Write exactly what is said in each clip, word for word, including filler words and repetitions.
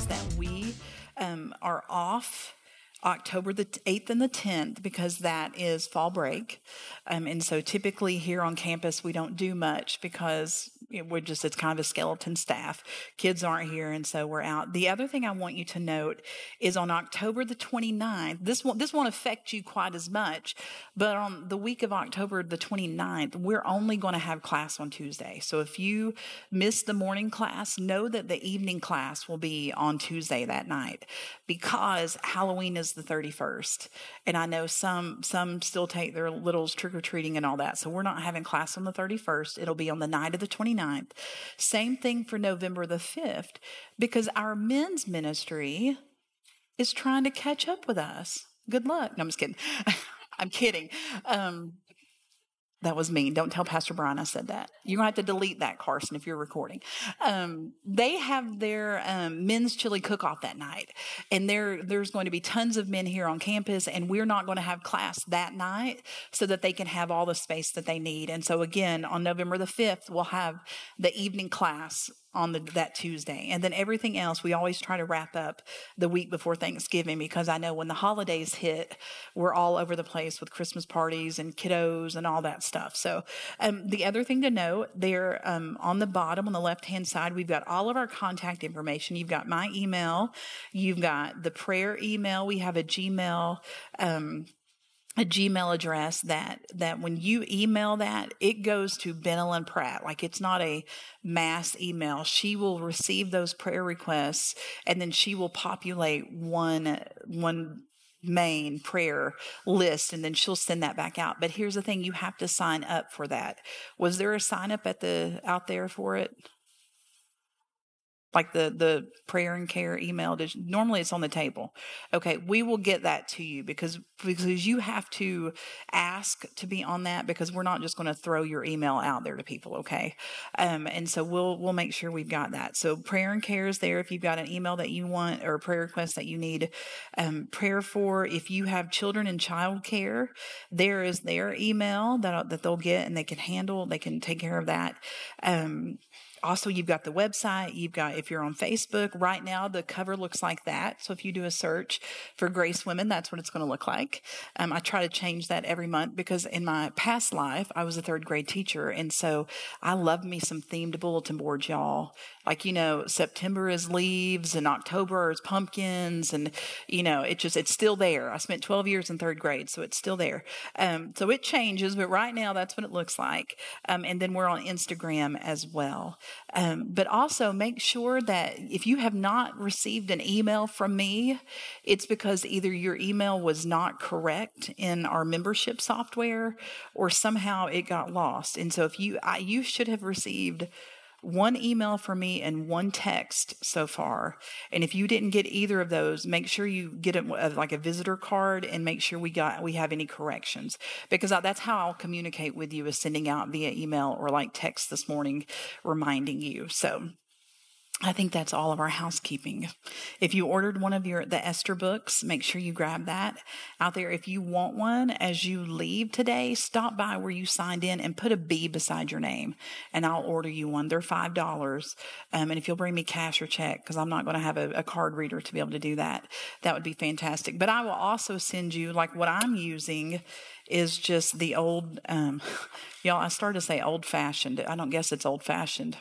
is that we um, are off October the eighth and the tenth because that is fall break. Um, and so typically here on campus, we don't do much because it, we're just, it's kind of a skeleton staff. Kids aren't here, and so we're out. The other thing I want you to note is on October the twenty-ninth, this won't, this won't affect you quite as much, but on the week of October the twenty-ninth, we're only going to have class on Tuesday. So if you miss the morning class, know that the evening class will be on Tuesday that night because Halloween is the thirty-first. And I know some some still take their littles trick-or-treating and all that. So we're not having class on the thirty-first. It'll be on the night of the twenty-ninth. Same thing for November the fifth, because our men's ministry is trying to catch up with us. Good luck. No, I'm just kidding. I'm kidding. Um, That was mean. Don't tell Pastor Brian I said that. You're going to have to delete that, Carson, if you're recording. Um, they have their um, men's chili cook-off that night. And there, there's going to be tons of men here on campus, and we're not going to have class that night so that they can have all the space that they need. And so, again, on November the fifth, we'll have the evening class on the, that Tuesday. And then everything else, we always try to wrap up the week before Thanksgiving, because I know when the holidays hit, we're all over the place with Christmas parties and kiddos and all that stuff. So um, the other thing to note there, um, on the bottom on the left-hand side, we've got all of our contact information. You've got my email. You've got the prayer email. We have a Gmail um a Gmail address that, that when you email that, it goes to Benelyn Pratt. Like, it's not a mass email. She will receive those prayer requests, and then she will populate one, one main prayer list, and then she'll send that back out. But here's the thing, you have to sign up for that. Was there a sign up at the, out there for it? Like the, the prayer and care email, did, normally it's on the table. Okay, we will get that to you because, because you have to ask to be on that, because we're not just going to throw your email out there to people, okay? Um, and so we'll, we'll make sure we've got that. So prayer and care is there if you've got an email that you want or a prayer request that you need um, prayer for. If you have children in child care, there is their email that, that they'll get, and they can handle, they can take care of that. Um, Also, you've got the website. You've got, if you're on Facebook, right now the cover looks like that. So if you do a search for Grace Women, that's what it's going to look like. Um, I try to change that every month because in my past life, I was a third grade teacher. And so I love me some themed bulletin boards, y'all. Like, you know, September is leaves and October is pumpkins. And, you know, it just, it's still there. I spent twelve years in third grade, so it's still there. Um, so it changes, but right now that's what it looks like. Um, and then we're on Instagram as well. Um, but also make sure that if you have not received an email from me, it's because either your email was not correct in our membership software or somehow it got lost. And so if you, I, you should have received one email from me and one text so far. And if you didn't get either of those, make sure you get it like a visitor card and make sure we got, we have any corrections, because that's how I'll communicate with you, is sending out via email or like text this morning reminding you. So I think that's all of our housekeeping. If you ordered one of your, the Esther books, make sure you grab that out there. If you want one, as you leave today, stop by where you signed in and put a B beside your name, and I'll order you one. They're five dollars. Um, and if you'll bring me cash or check, because I'm not going to have a, a card reader to be able to do that, that would be fantastic. But I will also send you, like what I'm using is just the old, um, y'all, I started to say old fashioned. I don't guess it's old fashioned.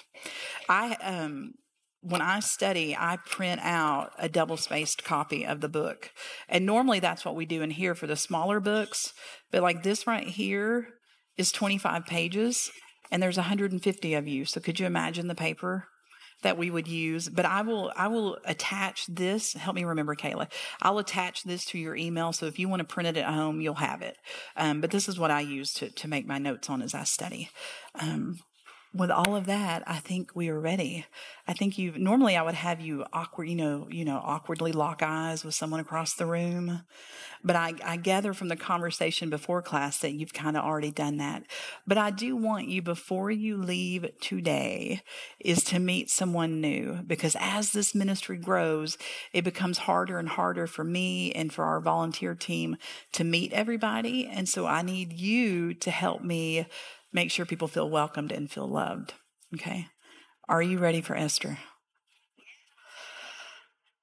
I, um, When I study, I print out a double-spaced copy of the book. And normally that's what we do in here for the smaller books. But like this right here is twenty-five pages, and there's one hundred fifty of you. So could you imagine the paper that we would use? But I will I will attach this. Help me remember, Kayla. I'll attach this to your email. So if you want to print it at home, you'll have it. Um, but this is what I use to, to make my notes on as I study. Um With all of that, I think we are ready. I think you normally I would have you awkward, you know, you know, awkwardly lock eyes with someone across the room. But I, I gather from the conversation before class that you've kind of already done that. But I do want you, before you leave today, is to meet someone new, because as this ministry grows, it becomes harder and harder for me and for our volunteer team to meet everybody. And so I need you to help me make sure people feel welcomed and feel loved. Okay? Are you ready for Esther?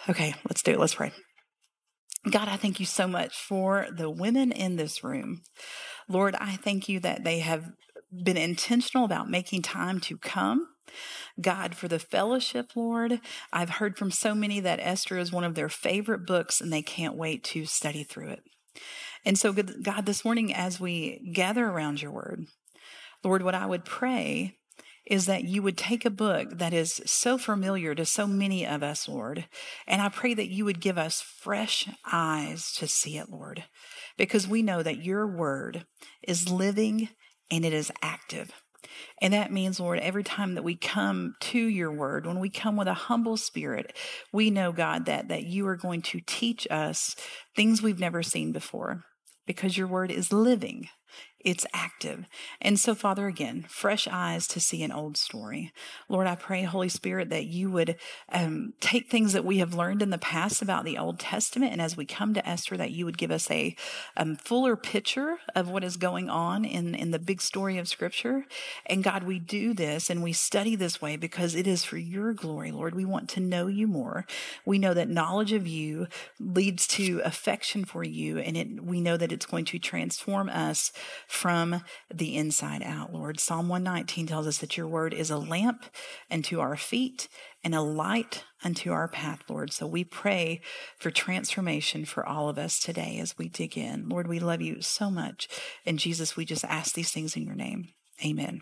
Okay, let's do it. Let's pray. God, I thank you so much for the women in this room. Lord, I thank you that they have been intentional about making time to come. God, for the fellowship, Lord, I've heard from so many that Esther is one of their favorite books and they can't wait to study through it. And so, God, this morning as we gather around your word, Lord, what I would pray is that you would take a book that is so familiar to so many of us, Lord, and I pray that you would give us fresh eyes to see it, Lord, because we know that your word is living and it is active. And that means, Lord, every time that we come to your word, when we come with a humble spirit, we know, God, that, that you are going to teach us things we've never seen before, because your word is living. It's active. And so, Father, again, fresh eyes to see an old story. Lord, I pray, Holy Spirit, that you would um, take things that we have learned in the past about the Old Testament, and as we come to Esther, that you would give us a um, fuller picture of what is going on in, in the big story of Scripture. And God, we do this and we study this way because it is for your glory, Lord. We want to know you more. We know that knowledge of you leads to affection for you, and it, we know that it's going to transform us from the inside out, Lord. Psalm one nineteen tells us that your word is a lamp unto our feet and a light unto our path, Lord. So we pray for transformation for all of us today as we dig in. Lord, we love you so much. And Jesus, we just ask these things in your name. Amen.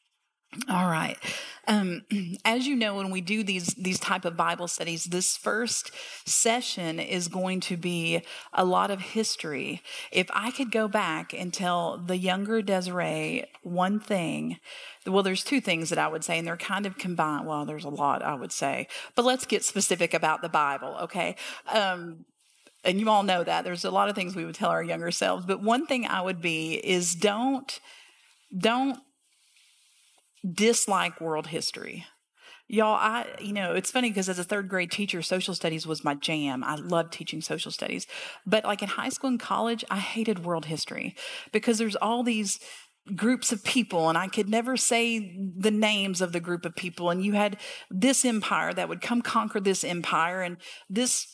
All right. Um, as you know, when we do these these type of Bible studies, this first session is going to be a lot of history. If I could go back and tell the younger Desiree one thing, well, there's two things that I would say, and they're kind of combined. Well, there's a lot I would say, but let's get specific about the Bible, okay? Um, and you all know that there's a lot of things we would tell our younger selves, but one thing I would be is don't don't. dislike world history. Y'all, I, you know, it's funny because as a third grade teacher, social studies was my jam. I loved teaching social studies. But like in high school and college, I hated world history because there's all these groups of people and I could never say the names of the group of people. And you had this empire that would come conquer this empire and this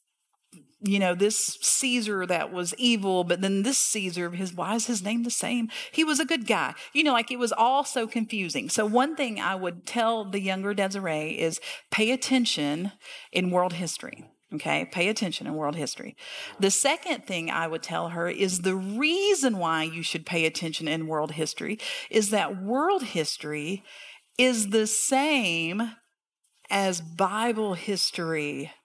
you know, this Caesar that was evil, but then this Caesar, his, why is his name the same? He was a good guy. You know, like it was all so confusing. So one thing I would tell the younger Desiree is pay attention in world history. Okay, pay attention in world history. The second thing I would tell her is the reason why you should pay attention in world history is that world history is the same as Bible history.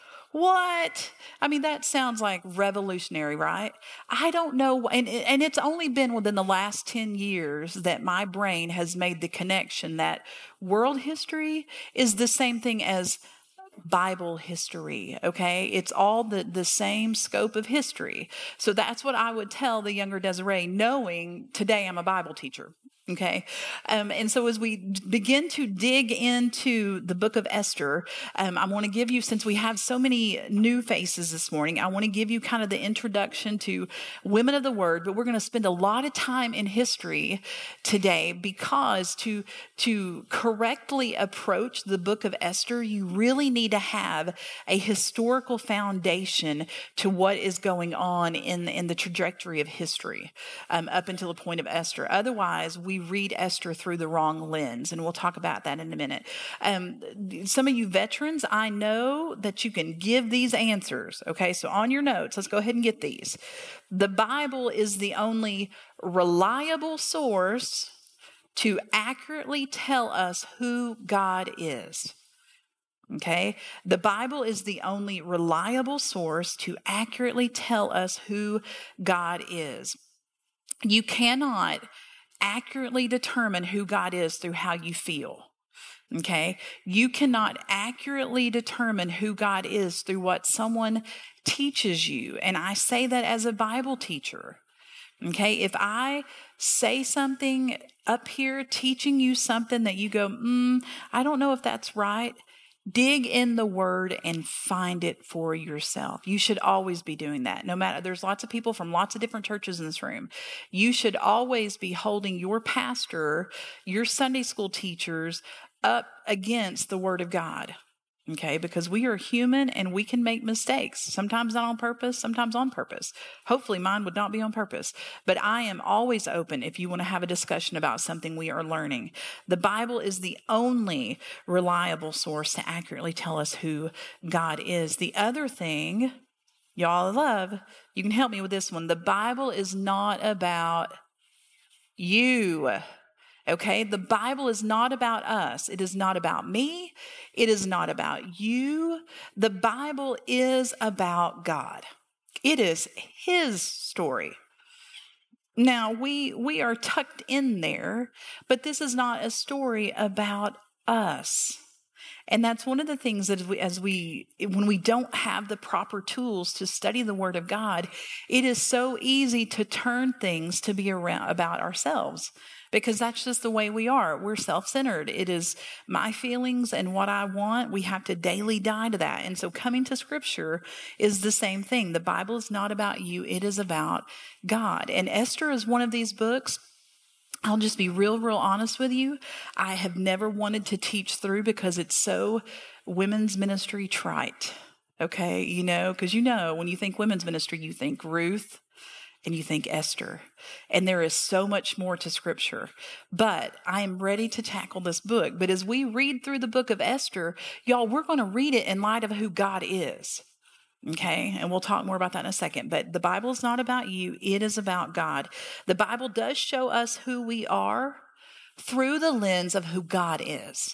What? I mean, that sounds like revolutionary, right? I don't know. And, and it's only been within the last ten years that my brain has made the connection that world history is the same thing as Bible history, okay? It's all the, the same scope of history. So that's what I would tell the younger Desiree, knowing today I'm a Bible teacher. Okay. Um, and so as we begin to dig into the book of Esther, um, I want to give you, since we have so many new faces this morning, I want to give you kind of the introduction to women of the word, but we're going to spend a lot of time in history today because to, to correctly approach the book of Esther, you really need to have a historical foundation to what is going on in, in the trajectory of history um, up until the point of Esther. Otherwise, we read Esther through the wrong lens, and we'll talk about that in a minute. Um, some of you veterans, I know that you can give these answers, okay? So on your notes, let's go ahead and get these. The Bible is the only reliable source to accurately tell us who God is. Okay? The Bible is the only reliable source to accurately tell us who God is. You cannot accurately determine who God is through how you feel. Okay? You cannot accurately determine who God is through what someone teaches you. And I say that as a Bible teacher. Okay? If I say something up here teaching you something that you go, mm, I don't know if that's right, dig in the word and find it for yourself. You should always be doing that. No matter, there's lots of people from lots of different churches in this room. You should always be holding your pastor, your Sunday school teachers up against the word of God. Okay, because we are human and we can make mistakes, sometimes not on purpose, sometimes on purpose. Hopefully mine would not be on purpose, but I am always open if you want to have a discussion about something we are learning. The Bible is the only reliable source to accurately tell us who God is. The other thing, y'all love, you can help me with this one. The Bible is not about you. Okay, the Bible is not about us. It is not about me. It is not about you. The Bible is about God. It is his story. Now, we we are tucked in there, but this is not a story about us. And that's one of the things that as we, as we, when we don't have the proper tools to study the Word of God, it is so easy to turn things to be around about ourselves, because that's just the way we are. We're self-centered. It is my feelings and what I want. We have to daily die to that. And so coming to Scripture is the same thing. The Bible is not about you. It is about God. And Esther is one of these books. I'll just be real, real honest with you. I have never wanted to teach through because it's so women's ministry trite. Okay. You know, because you know, when you think women's ministry, you think Ruth and you think Esther. And there is so much more to Scripture. But I am ready to tackle this book. But as we read through the book of Esther, y'all, we're going to read it in light of who God is. Okay, and we'll talk more about that in a second. But the Bible is not about you. It is about God. The Bible does show us who we are through the lens of who God is.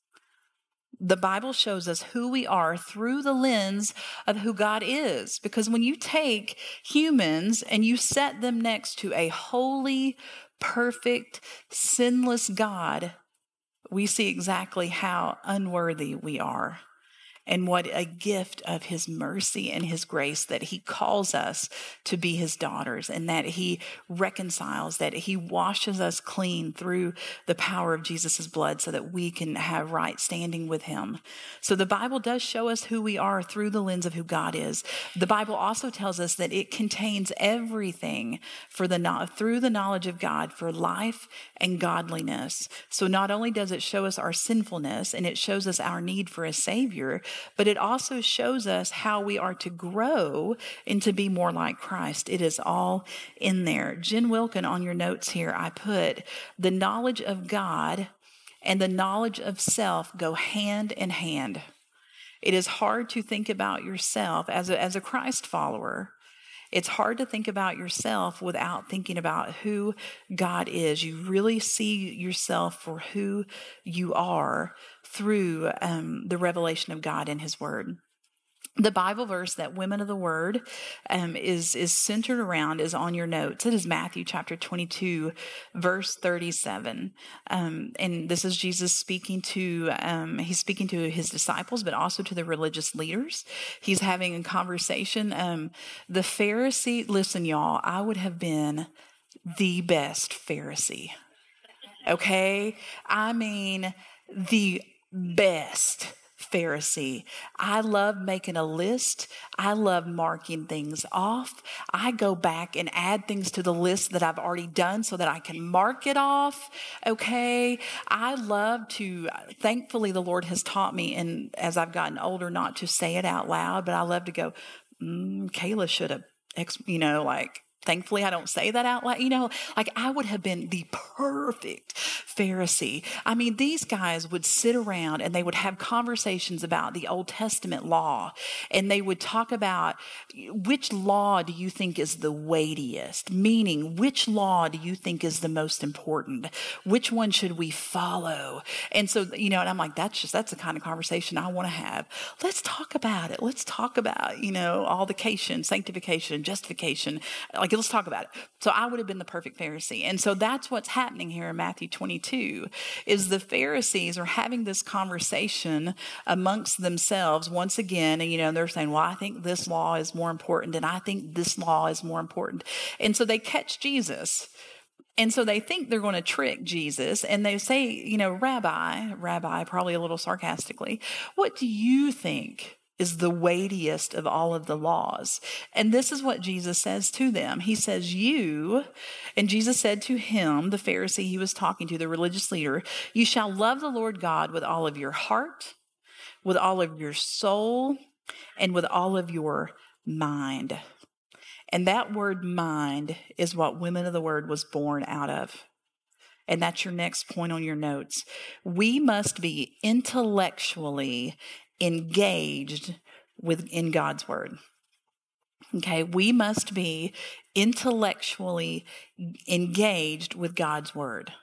The Bible shows us who we are through the lens of who God is. Because when you take humans and you set them next to a holy, perfect, sinless God, we see exactly how unworthy we are. And what a gift of his mercy and his grace that he calls us to be his daughters, and that he reconciles, that he washes us clean through the power of Jesus' blood so that we can have right standing with him. So the Bible does show us who we are through the lens of who God is. The Bible also tells us that it contains everything for the through the knowledge of God for life and godliness. So not only does it show us our sinfulness and it shows us our need for a Savior, but it also shows us how we are to grow and to be more like Christ. It is all in there. Jen Wilkin, on your notes here, I put the knowledge of God and the knowledge of self go hand in hand. It is hard to think about yourself as a, as a Christ follower. It's hard to think about yourself without thinking about who God is. You really see yourself for who you are through um, the revelation of God and his word. The Bible verse that Women of the Word um, is, is centered around is on your notes. It is Matthew chapter twenty-two, verse thirty-seven. Um, and this is Jesus speaking to, um, he's speaking to his disciples, but also to the religious leaders. He's having a conversation. Um, the Pharisee, listen, y'all, I would have been the best Pharisee. Okay? I mean, the best Pharisee. I love making a list. I love marking things off. I go back and add things to the list that I've already done so that I can mark it off. Okay. I love to, thankfully the Lord has taught me, and as I've gotten older, not to say it out loud, but I love to go, mm, Kayla should have, you know, like, thankfully, I don't say that out loud. You know, like I would have been the perfect Pharisee. I mean, these guys would sit around and they would have conversations about the Old Testament law. And they would talk about which law do you think is the weightiest? Meaning, which law do you think is the most important? Which one should we follow? And so, you know, and I'm like, that's just, that's the kind of conversation I want to have. Let's talk about it. Let's talk about, you know, aldication, sanctification, justification. Like, let's talk about it. So I would have been the perfect Pharisee. And so that's what's happening here in Matthew twenty-two, is the Pharisees are having this conversation amongst themselves once again. And, you know, they're saying, well, I think this law is more important, and I think this law is more important. And so they catch Jesus. And so they think they're going to trick Jesus. And they say, you know, Rabbi, Rabbi, probably a little sarcastically, what do you think is the weightiest of all of the laws? And this is what Jesus says to them. He says, you, and Jesus said to him, the Pharisee he was talking to, the religious leader, you shall love the Lord God with all of your heart, with all of your soul, and with all of your mind. And that word mind is what Women of the Word was born out of. And that's your next point on your notes. We must be intellectually engaged within God's Word. Okay, we must be intellectually engaged with God's Word.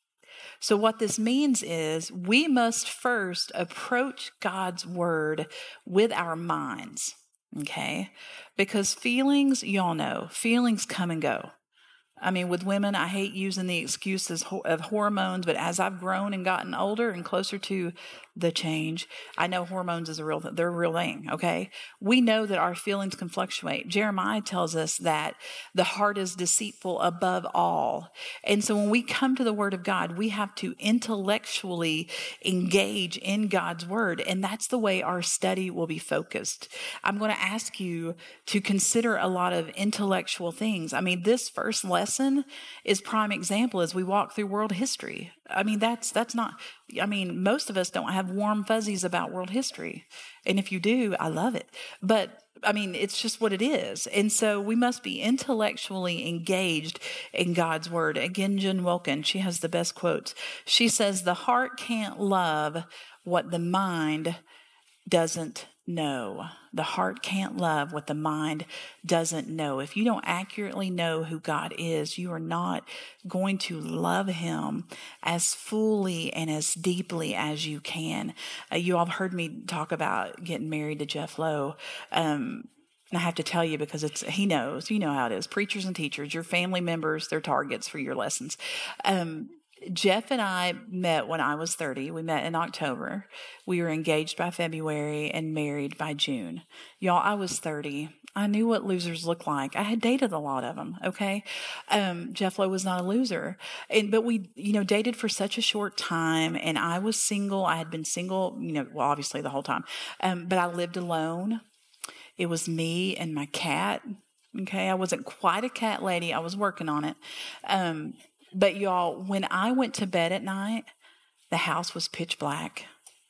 So what this means is we must first approach God's Word with our minds, okay? Because feelings, y'all know, feelings come and go. I mean, with women, I hate using the excuses of hormones, but as I've grown and gotten older and closer to the change, I know hormones is a real, they're a real thing, okay? We know that our feelings can fluctuate. Jeremiah tells us that the heart is deceitful above all. And so when we come to the Word of God, we have to intellectually engage in God's Word, and that's the way our study will be focused. I'm going to ask you to consider a lot of intellectual things. I mean, this first lesson is prime example as we walk through world history. I mean, that's that's not, I mean, most of us don't have warm fuzzies about world history. And if you do, I love it. But I mean, it's just what it is. And so we must be intellectually engaged in God's Word. Again, Jen Wilkin, she has the best quotes. She says, the heart can't love what the mind doesn't know. The heart can't love what the mind doesn't know. If you don't accurately know who God is, you are not going to love Him as fully and as deeply as you can. Uh, you all have heard me talk about getting married to Jeff Lowe. Um, and I have to tell you because it's he knows, you know how it is. Preachers and teachers, your family members, they're targets for your lessons. Um, Jeff and I met when I was thirty. We met in October. We were engaged by February and married by June. Y'all, I was thirty. I knew what losers look like. I had dated a lot of them, okay? Um, Jeff Lowe was not a loser. And, but we, you know, dated for such a short time, and I was single. I had been single, you know, well, obviously the whole time. Um, but I lived alone. It was me and my cat, okay? I wasn't quite a cat lady. I was working on it. Um But y'all, when I went to bed at night, the house was pitch black.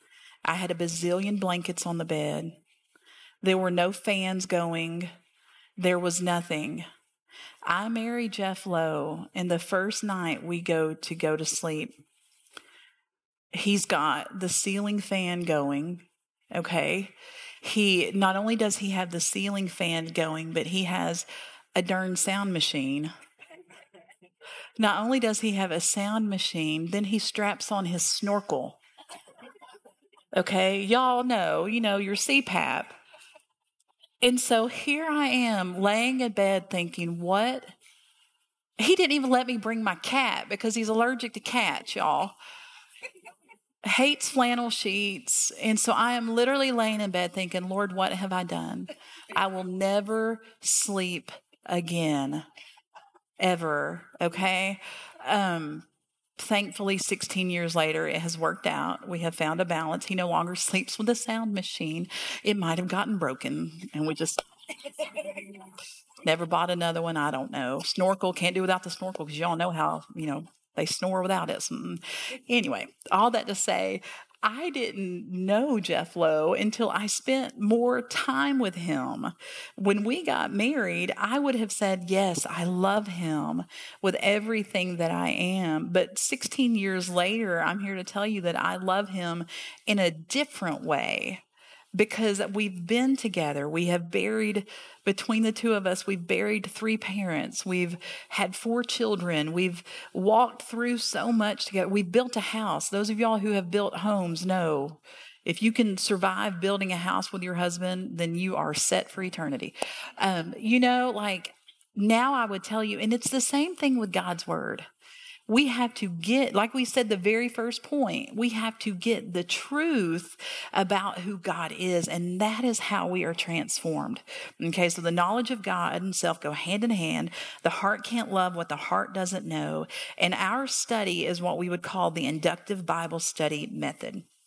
I had a bazillion blankets on the bed. There were no fans going. There was nothing. I married Jeff Lowe, and the first night we go to go to sleep, he's got the ceiling fan going, okay? He, not only does he have the ceiling fan going, but he has a darn sound machine. Not only does he have a sound machine, then he straps on his snorkel. Okay, y'all know, you know, your C PAP. And so here I am laying in bed thinking, what? He didn't even let me bring my cat because he's allergic to cats, y'all. Hates flannel sheets. And so I am literally laying in bed thinking, Lord, what have I done? I will never sleep again. Ever, okay? Um, thankfully, sixteen years later, it has worked out. We have found a balance. He no longer sleeps with a sound machine. It might have gotten broken, and we just never bought another one. I don't know. Snorkel, can't do without the snorkel because y'all know how, you know, they snore without it. Anyway, all that to say, I didn't know Jeff Lowe until I spent more time with him. When we got married, I would have said, yes, I love him with everything that I am. But sixteen years later, I'm here to tell you that I love him in a different way. Because we've been together. We have buried, between the two of us, we've buried three parents. We've had four children. We've walked through so much together. We've built a house. Those of y'all who have built homes know, if you can survive building a house with your husband, then you are set for eternity. Um, you know, like now I would tell you, and it's the same thing with God's Word. We have to get, like we said, the very first point, we have to get the truth about who God is. And that is how we are transformed. Okay, so the knowledge of God and self go hand in hand. The heart can't love what the heart doesn't know. And our study is what we would call the inductive Bible study method.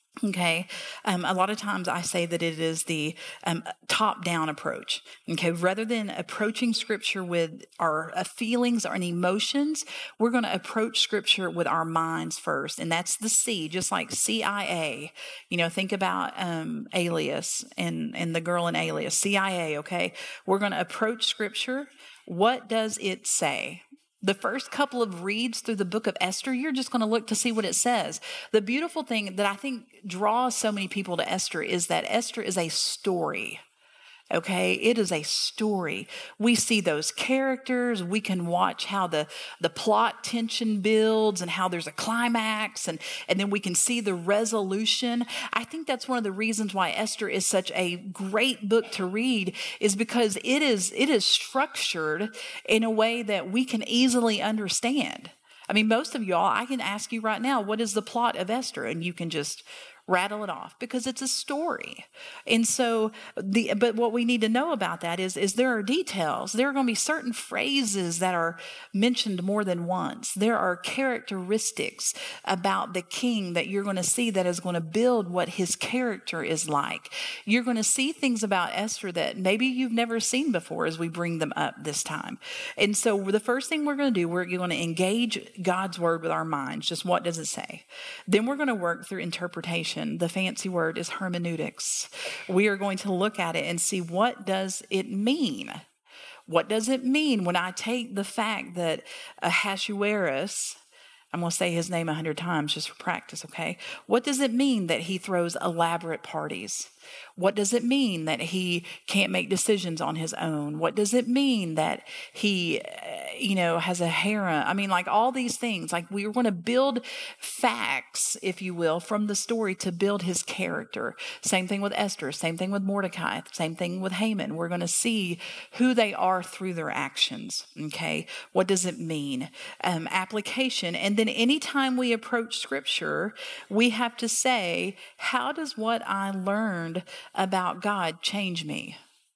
Okay. Um, a lot of times I say that it is the um, top down approach. Okay. Rather than approaching scripture with our uh, feelings or emotions, we're going to approach scripture with our minds first. And that's the C, just like C I A. You know, think about um, Alias and, and the girl in Alias, C I A. Okay. We're going to approach scripture. What does it say? The first couple of reads through the book of Esther, you're just going to look to see what it says. The beautiful thing that I think draws so many people to Esther is that Esther is a story. Okay, it is a story. We see those characters. We can watch how the, the plot tension builds and how there's a climax, and, and then we can see the resolution. I think that's one of the reasons why Esther is such a great book to read, is because it is it is structured in a way that we can easily understand. I mean, most of y'all, I can ask you right now, what is the plot of Esther? And you can just rattle it off because it's a story. And so the but what we need to know about that is is there are details. There are going to be certain phrases that are mentioned more than once. There are characteristics about the king that you're going to see that is going to build what his character is like. You're going to see things about Esther that maybe you've never seen before as we bring them up this time. And so the first thing we're going to do, we're going to engage God's word with our minds. Just what does it say? Then we're going to work through interpretation. The fancy word is hermeneutics. We are going to look at it and see, what does it mean? What does it mean when I take the fact that Ahasuerus, I'm going to say his name a hundred times just for practice, okay? What does it mean that he throws elaborate parties? What does it mean that he can't make decisions on his own? What does it mean that he, you know, has a harem? I mean, like all these things, like we are going to build facts, if you will, from the story to build his character. Same thing with Esther, same thing with Mordecai, same thing with Haman. We're going to see who they are through their actions, okay? What does it mean? Um, application. And then anytime we approach scripture, we have to say, how does what I learned about God change me?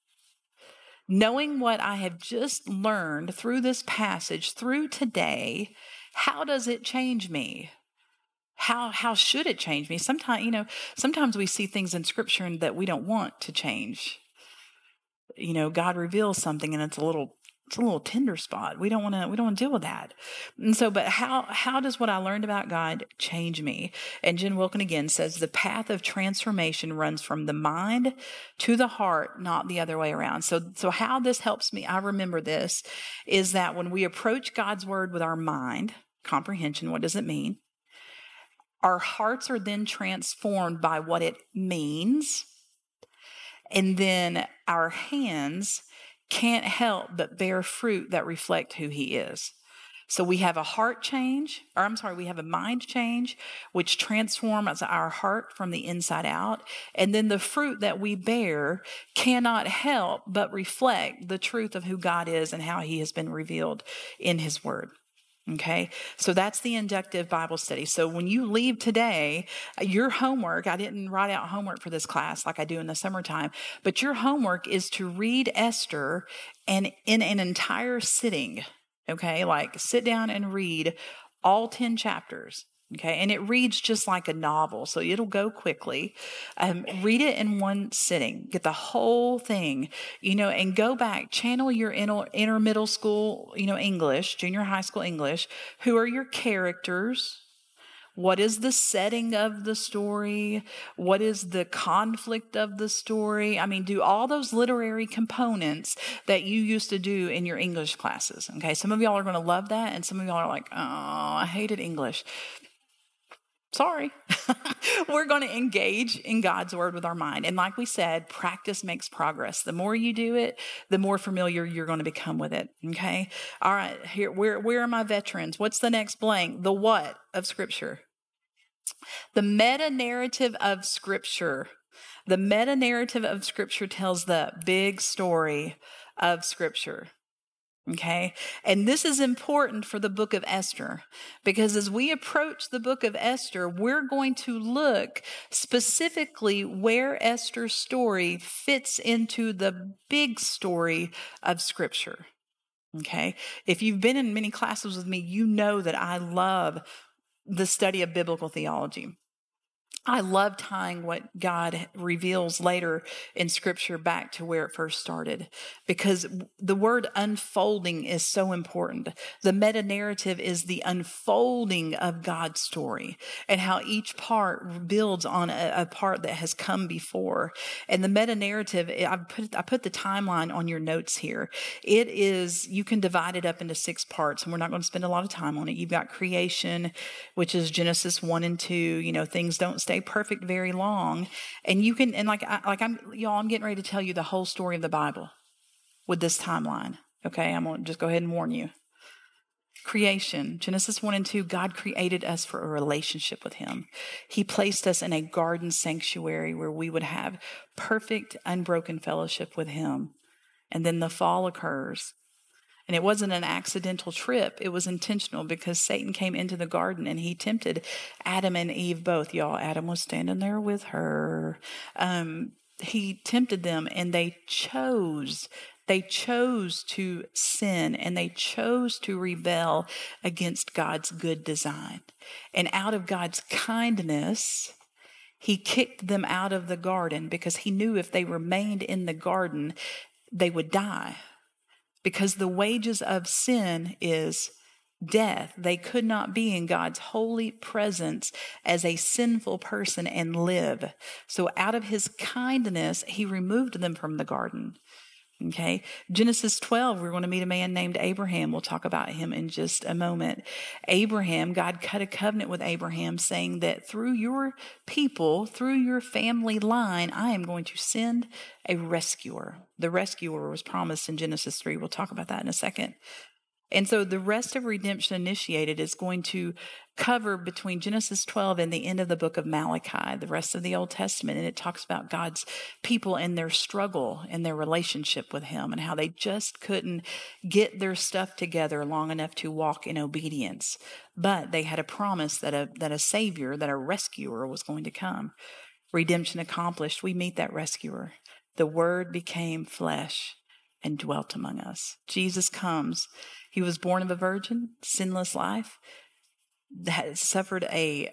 Knowing what I have just learned through this passage, through today, how does it change me? How how should it change me? Sometimes, you know, sometimes we see things in scripture that we don't want to change. You know, God reveals something and it's a little It's a little tender spot. We don't want to. We don't want to deal with that. And so, but how how does what I learned about God change me? And Jen Wilkin again says the path of transformation runs from the mind to the heart, not the other way around. So, so how this helps me, I remember this, is that when we approach God's word with our mind comprehension, what does it mean? Our hearts are then transformed by what it means, and then our hands can't help but bear fruit that reflect who he is. So we have a heart change, or I'm sorry, we have a mind change, which transforms our heart from the inside out. And then the fruit that we bear cannot help but reflect the truth of who God is and how he has been revealed in his word. Okay, so that's the inductive Bible study. So when you leave today, your homework, I didn't write out homework for this class like I do in the summertime, but your homework is to read Esther and in an entire sitting. Okay, like sit down and read all ten chapters. Okay, and it reads just like a novel, so it'll go quickly. Um, read it in one sitting, get the whole thing, you know, and go back, channel your inner, inner middle school, you know, English, junior high school English. Who are your characters? What is the setting of the story? What is the conflict of the story? I mean, do all those literary components that you used to do in your English classes. Okay, some of y'all are going to love that, and some of y'all are like, oh, I hated English. Sorry. We're going to engage in God's word with our mind. And like we said, practice makes progress. The more you do it, the more familiar you're going to become with it. Okay. All right. Here, where, where are my veterans? What's the next blank? The what of scripture? The meta narrative of scripture. The meta narrative of scripture tells the big story of scripture. Okay. And this is important for the book of Esther, because as we approach the book of Esther, we're going to look specifically where Esther's story fits into the big story of scripture. Okay. If you've been in many classes with me, you know that I love the study of biblical theology. I love tying what God reveals later in Scripture back to where it first started, because the word unfolding is so important. The meta narrative is the unfolding of God's story and how each part builds on a, a part that has come before. And the meta narrative, I put I put the timeline on your notes here. It is, you can divide it up into six parts, and we're not going to spend a lot of time on it. You've got creation, which is Genesis one and two. You know, things don't stay perfect very long, and you can, and like I, like I'm y'all I'm getting ready to tell you the whole story of the Bible with this timeline. Okay, I'm gonna just go ahead and warn you. Creation, Genesis one and two, God created us for a relationship with him. He placed us in a garden sanctuary where we would have perfect, unbroken fellowship with him. And then the fall occurs. And it wasn't an accidental trip. It was intentional, because Satan came into the garden and he tempted Adam and Eve both. Y'all, Adam was standing there with her. Um, he tempted them, and they chose. They chose to sin, and they chose to rebel against God's good design. And out of God's kindness, he kicked them out of the garden, because he knew if they remained in the garden, they would die. Because the wages of sin is death. They could not be in God's holy presence as a sinful person and live. So out of his kindness, he removed them from the garden. Okay. Genesis twelve, we're going to meet a man named Abraham. We'll talk about him in just a moment. Abraham, God cut a covenant with Abraham, saying that through your people, through your family line, I am going to send a rescuer. The rescuer was promised in Genesis three. We'll talk about that in a second. And so the rest of redemption initiated is going to cover between Genesis twelve and the end of the book of Malachi, the rest of the Old Testament. And it talks about God's people and their struggle and their relationship with him, and how they just couldn't get their stuff together long enough to walk in obedience. But they had a promise that a, that a savior, that a rescuer was going to come. Redemption accomplished. We meet that rescuer. The word became flesh and dwelt among us. Jesus comes. He was born of a virgin, sinless life, that suffered a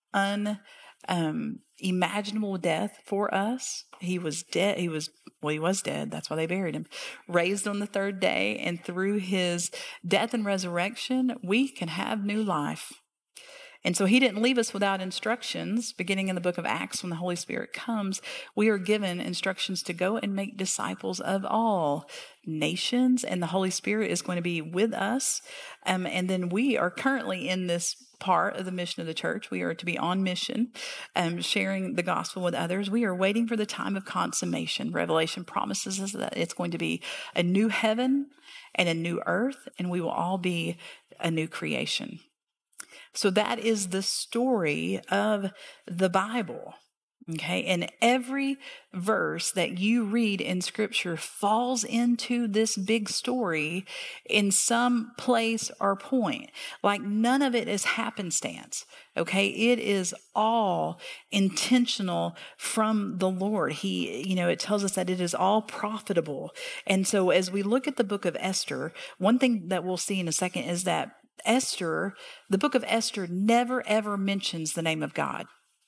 unimaginable um, death for us. He was dead. He was, well, he was dead. That's why they buried him. Raised on the third day, and through his death and resurrection, we can have new life. And so he didn't leave us without instructions. Beginning in the book of Acts, when the Holy Spirit comes, we are given instructions to go and make disciples of all nations. And the Holy Spirit is going to be with us. Um, and then we are currently in this part of the mission of the church. We are to be on mission, um, sharing the gospel with others. We are waiting for the time of consummation. Revelation promises us that it's going to be a new heaven and a new earth, and we will all be a new creation. So that is the story of the Bible. Okay. And every verse that you read in Scripture falls into this big story in some place or point. Like, none of it is happenstance. Okay. It is all intentional from the Lord. He, you know, it tells us that it is all profitable. And so as we look at the book of Esther, one thing that we'll see in a second is that Esther, the book of Esther, never ever mentions the name of God.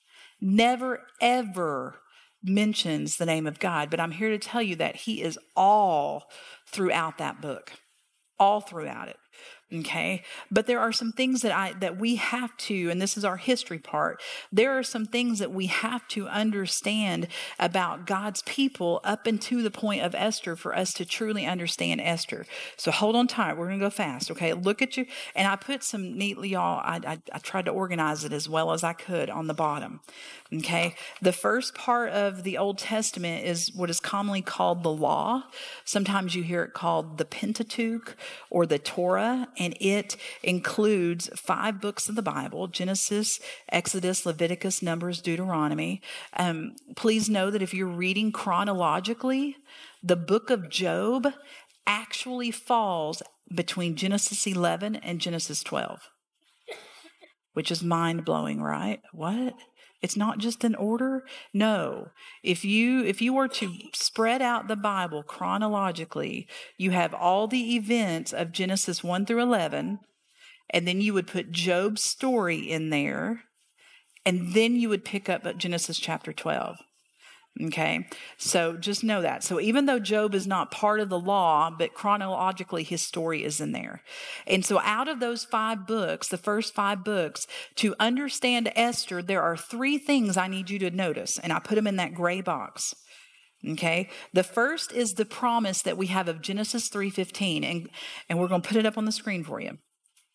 Never ever mentions the name of God. But I'm here to tell you that he is all throughout that book. All throughout it. Okay. But there are some things that I, that we have to, and this is our history part. There are some things that we have to understand about God's people up until the point of Esther for us to truly understand Esther. So hold on tight. We're going to go fast. Okay. Look at you. And I put some neatly, y'all, I, I, I tried to organize it as well as I could on the bottom. Okay. The first part of the Old Testament is what is commonly called the law. Sometimes you hear it called the Pentateuch or the Torah. And it includes five books of the Bible: Genesis, Exodus, Leviticus, Numbers, Deuteronomy. Um, please know that if you're reading chronologically, the book of Job actually falls between Genesis eleven and Genesis twelve, which is mind-blowing, right? What? It's not just an order. No. If you if you were to spread out the Bible chronologically, you have all the events of Genesis one through eleven, and then you would put Job's story in there, And then you would pick up at Genesis chapter twelve. Okay, so just know that. So even though Job is not part of the law, but chronologically his story is in there. And so out of those five books, the first five books, to understand Esther, there are three things I need you to notice. And I put them in that gray box. Okay, the first is the promise that we have of Genesis three fifteen. And, and we're going to put it up on the screen for you.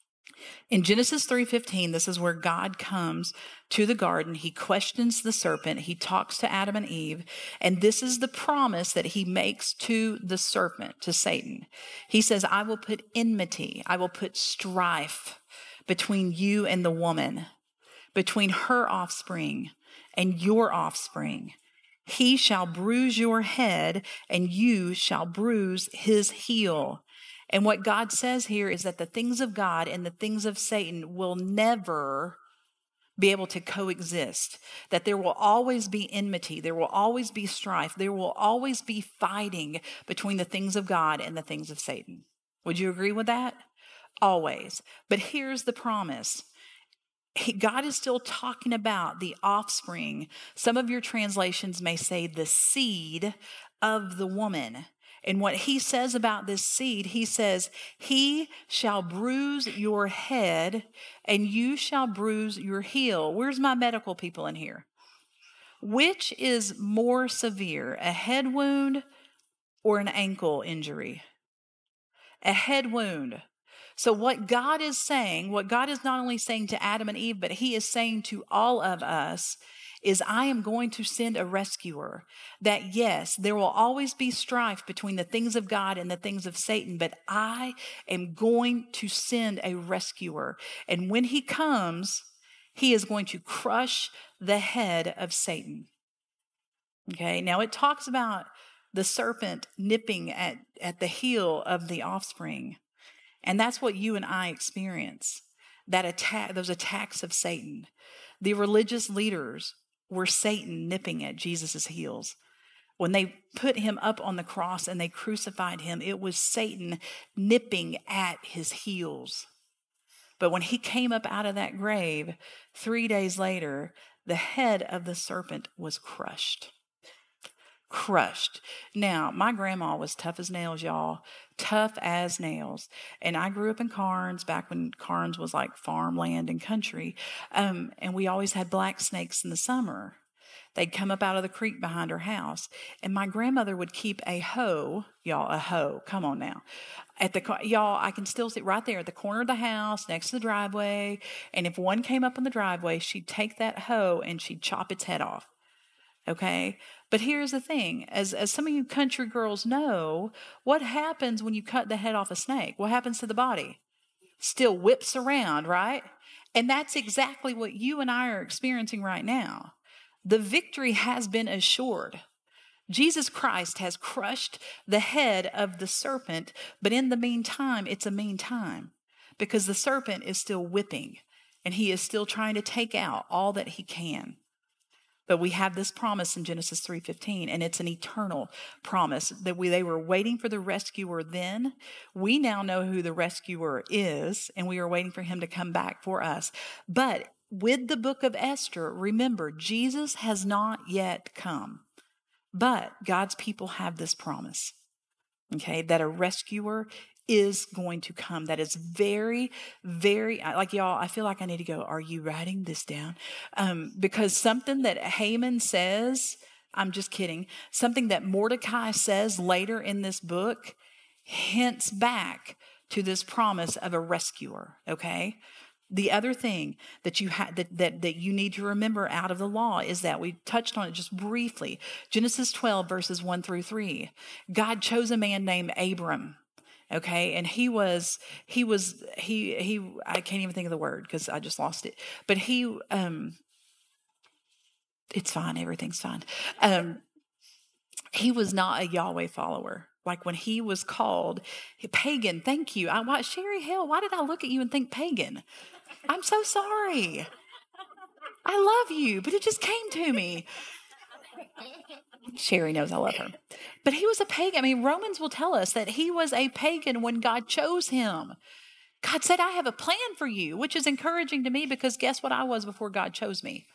In Genesis three fifteen, this is where God comes to the garden. He questions the serpent. He talks to Adam and Eve. And this is the promise that he makes to the serpent, to Satan. He says, I will put enmity, I will put strife between you and the woman, between her offspring and your offspring. He shall bruise your head, and you shall bruise his heel. And what God says here is that the things of God and the things of Satan will never be able to coexist. That there will always be enmity. There will always be strife. There will always be fighting between the things of God and the things of Satan. Would you agree with that? Always. But here's the promise. God is still talking about the offspring. Some of your translations may say the seed of the woman. And what he says about this seed, he says, he shall bruise your head and you shall bruise your heel. Where's my medical people in here? Which is more severe, a head wound or an ankle injury? A head wound. So what God is saying, what God is not only saying to Adam and Eve, but he is saying to all of us, is I am going to send a rescuer. That yes, there will always be strife between the things of God and the things of Satan, but I am going to send a rescuer. And when he comes, he is going to crush the head of Satan. Okay, now it talks about the serpent nipping at, at the heel of the offspring. And that's what you and I experience, that attack, those attacks of Satan. The religious leaders were Satan nipping at Jesus' heels. When they put him up on the cross and they crucified him, it was Satan nipping at his heels. But when he came up out of that grave, three days later, the head of the serpent was crushed. Crushed. Now, my grandma was tough as nails, y'all. Tough as nails. And I grew up in Carnes back when Carnes was like farmland and country. Um, and we always had black snakes in the summer. They'd come up out of the creek behind her house. And my grandmother would keep a hoe, y'all, a hoe. Come on now. At the, y'all, I can still see right there at the corner of the house next to the driveway. And if one came up on the driveway, she'd take that hoe and she'd chop its head off. Okay. But here's the thing, as, as some of you country girls know, what happens when you cut the head off a snake? What happens to the body? Still whips around, right? And that's exactly what you and I are experiencing right now. The victory has been assured. Jesus Christ has crushed the head of the serpent, but in the meantime, it's a meantime because the serpent is still whipping and he is still trying to take out all that he can. But we have this promise in Genesis three fifteen, and it's an eternal promise that we they were waiting for the rescuer then. We now know who the rescuer is, and we are waiting for him to come back for us. But with the book of Esther, remember, Jesus has not yet come. But God's people have this promise, okay, that a rescuer is going to come. That is very, very, like y'all, I feel like I need to go, are you writing this down? Um, because something that Haman says, I'm just kidding, something that Mordecai says later in this book hints back to this promise of a rescuer, okay? The other thing that you ha- that, that that you need to remember out of the law is that we touched on it just briefly. Genesis twelve, verses one through three. God chose a man named Abram. Okay, and he was, he was, he, he, I can't even think of the word because I just lost it. But he, um, it's fine. Everything's fine. Um, he was not a Yahweh follower. Like when he was called pagan, thank you. I watched Sherry, hell, why did I look at you and think pagan? I'm so sorry. I love you, but it just came to me. Sherry knows I love her. But he was a pagan. I mean, Romans will tell us that he was a pagan when God chose him. God said, I have a plan for you, which is encouraging to me because guess what I was before God chose me?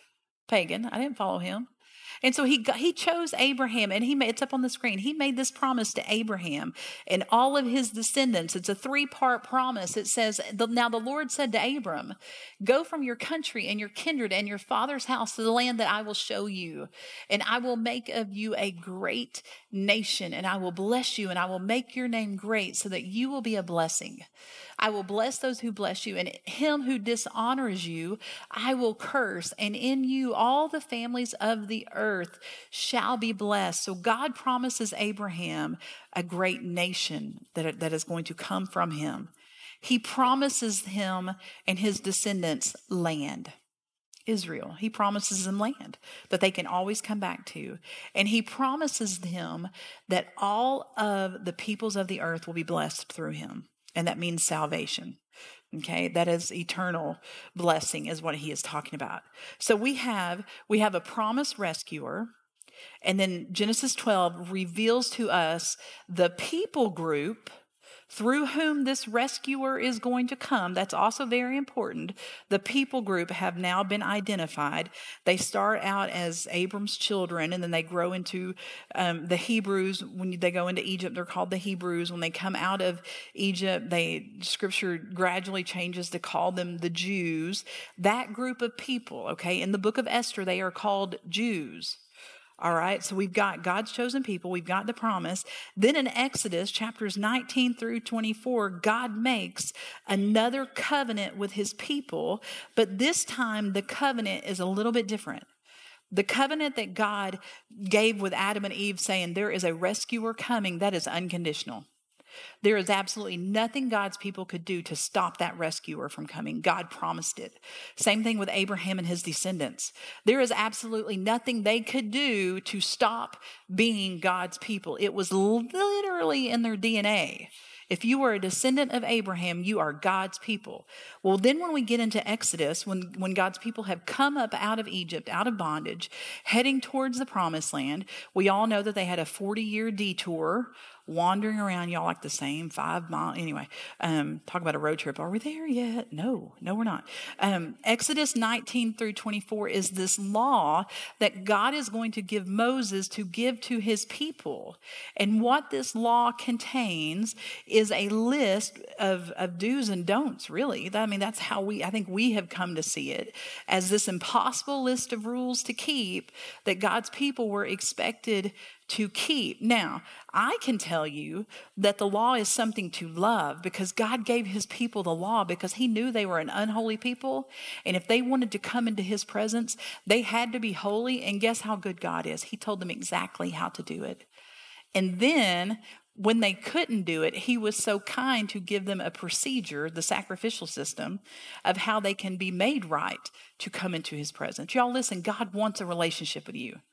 pagan. I didn't follow him. And so he got, he chose Abraham, and he made, it's up on the screen. He made this promise to Abraham and all of his descendants. It's a three-part promise. It says, now the Lord said to Abram, go from your country and your kindred and your father's house to the land that I will show you. And I will make of you a great nation, and I will bless you, and I will make your name great so that you will be a blessing. I will bless those who bless you, and him who dishonors you, I will curse. And in you, all the families of the earth shall be blessed. So God promises Abraham a great nation that, that is going to come from him. He promises him and his descendants land. Israel. He promises them land that they can always come back to. And he promises them that all of the peoples of the earth will be blessed through him. And that means salvation. Okay, that is eternal blessing is what he is talking about. So we have we have a promised rescuer, and then Genesis twelve reveals to us the people group through whom this rescuer is going to come. That's also very important. The people group have now been identified. They start out as Abram's children, and then they grow into um, the Hebrews. When they go into Egypt, they're called the Hebrews. When they come out of Egypt, they Scripture gradually changes to call them the Jews. That group of people, okay, in the book of Esther, they are called Jews. All right, so we've got God's chosen people. We've got the promise. Then in Exodus chapters nineteen through twenty-four, God makes another covenant with his people, but this time the covenant is a little bit different. The covenant that God gave with Adam and Eve, saying there is a rescuer coming, that is unconditional. There is absolutely nothing God's people could do to stop that rescuer from coming. God promised it. Same thing with Abraham and his descendants. There is absolutely nothing they could do to stop being God's people. It was literally in their D N A. If you were a descendant of Abraham, you are God's people. Well, then when we get into Exodus, when, when God's people have come up out of Egypt, out of bondage, heading towards the promised land, we all know that they had a forty-year detour wandering around, y'all, like the same five mile. Anyway, um, talk about a road trip. Are we there yet? No, no, we're not. Um, Exodus nineteen through twenty-four is this law that God is going to give Moses to give to his people. And what this law contains is a list of, of do's and don'ts, really. I mean, that's how we, I think we have come to see it as this impossible list of rules to keep that God's people were expected to keep. Now, I can tell you that the law is something to love because God gave his people the law because he knew they were an unholy people. And if they wanted to come into his presence, they had to be holy. And guess how good God is? He told them exactly how to do it. And then when they couldn't do it, he was so kind to give them a procedure, the sacrificial system, of how they can be made right to come into his presence. Y'all listen, God wants a relationship with you.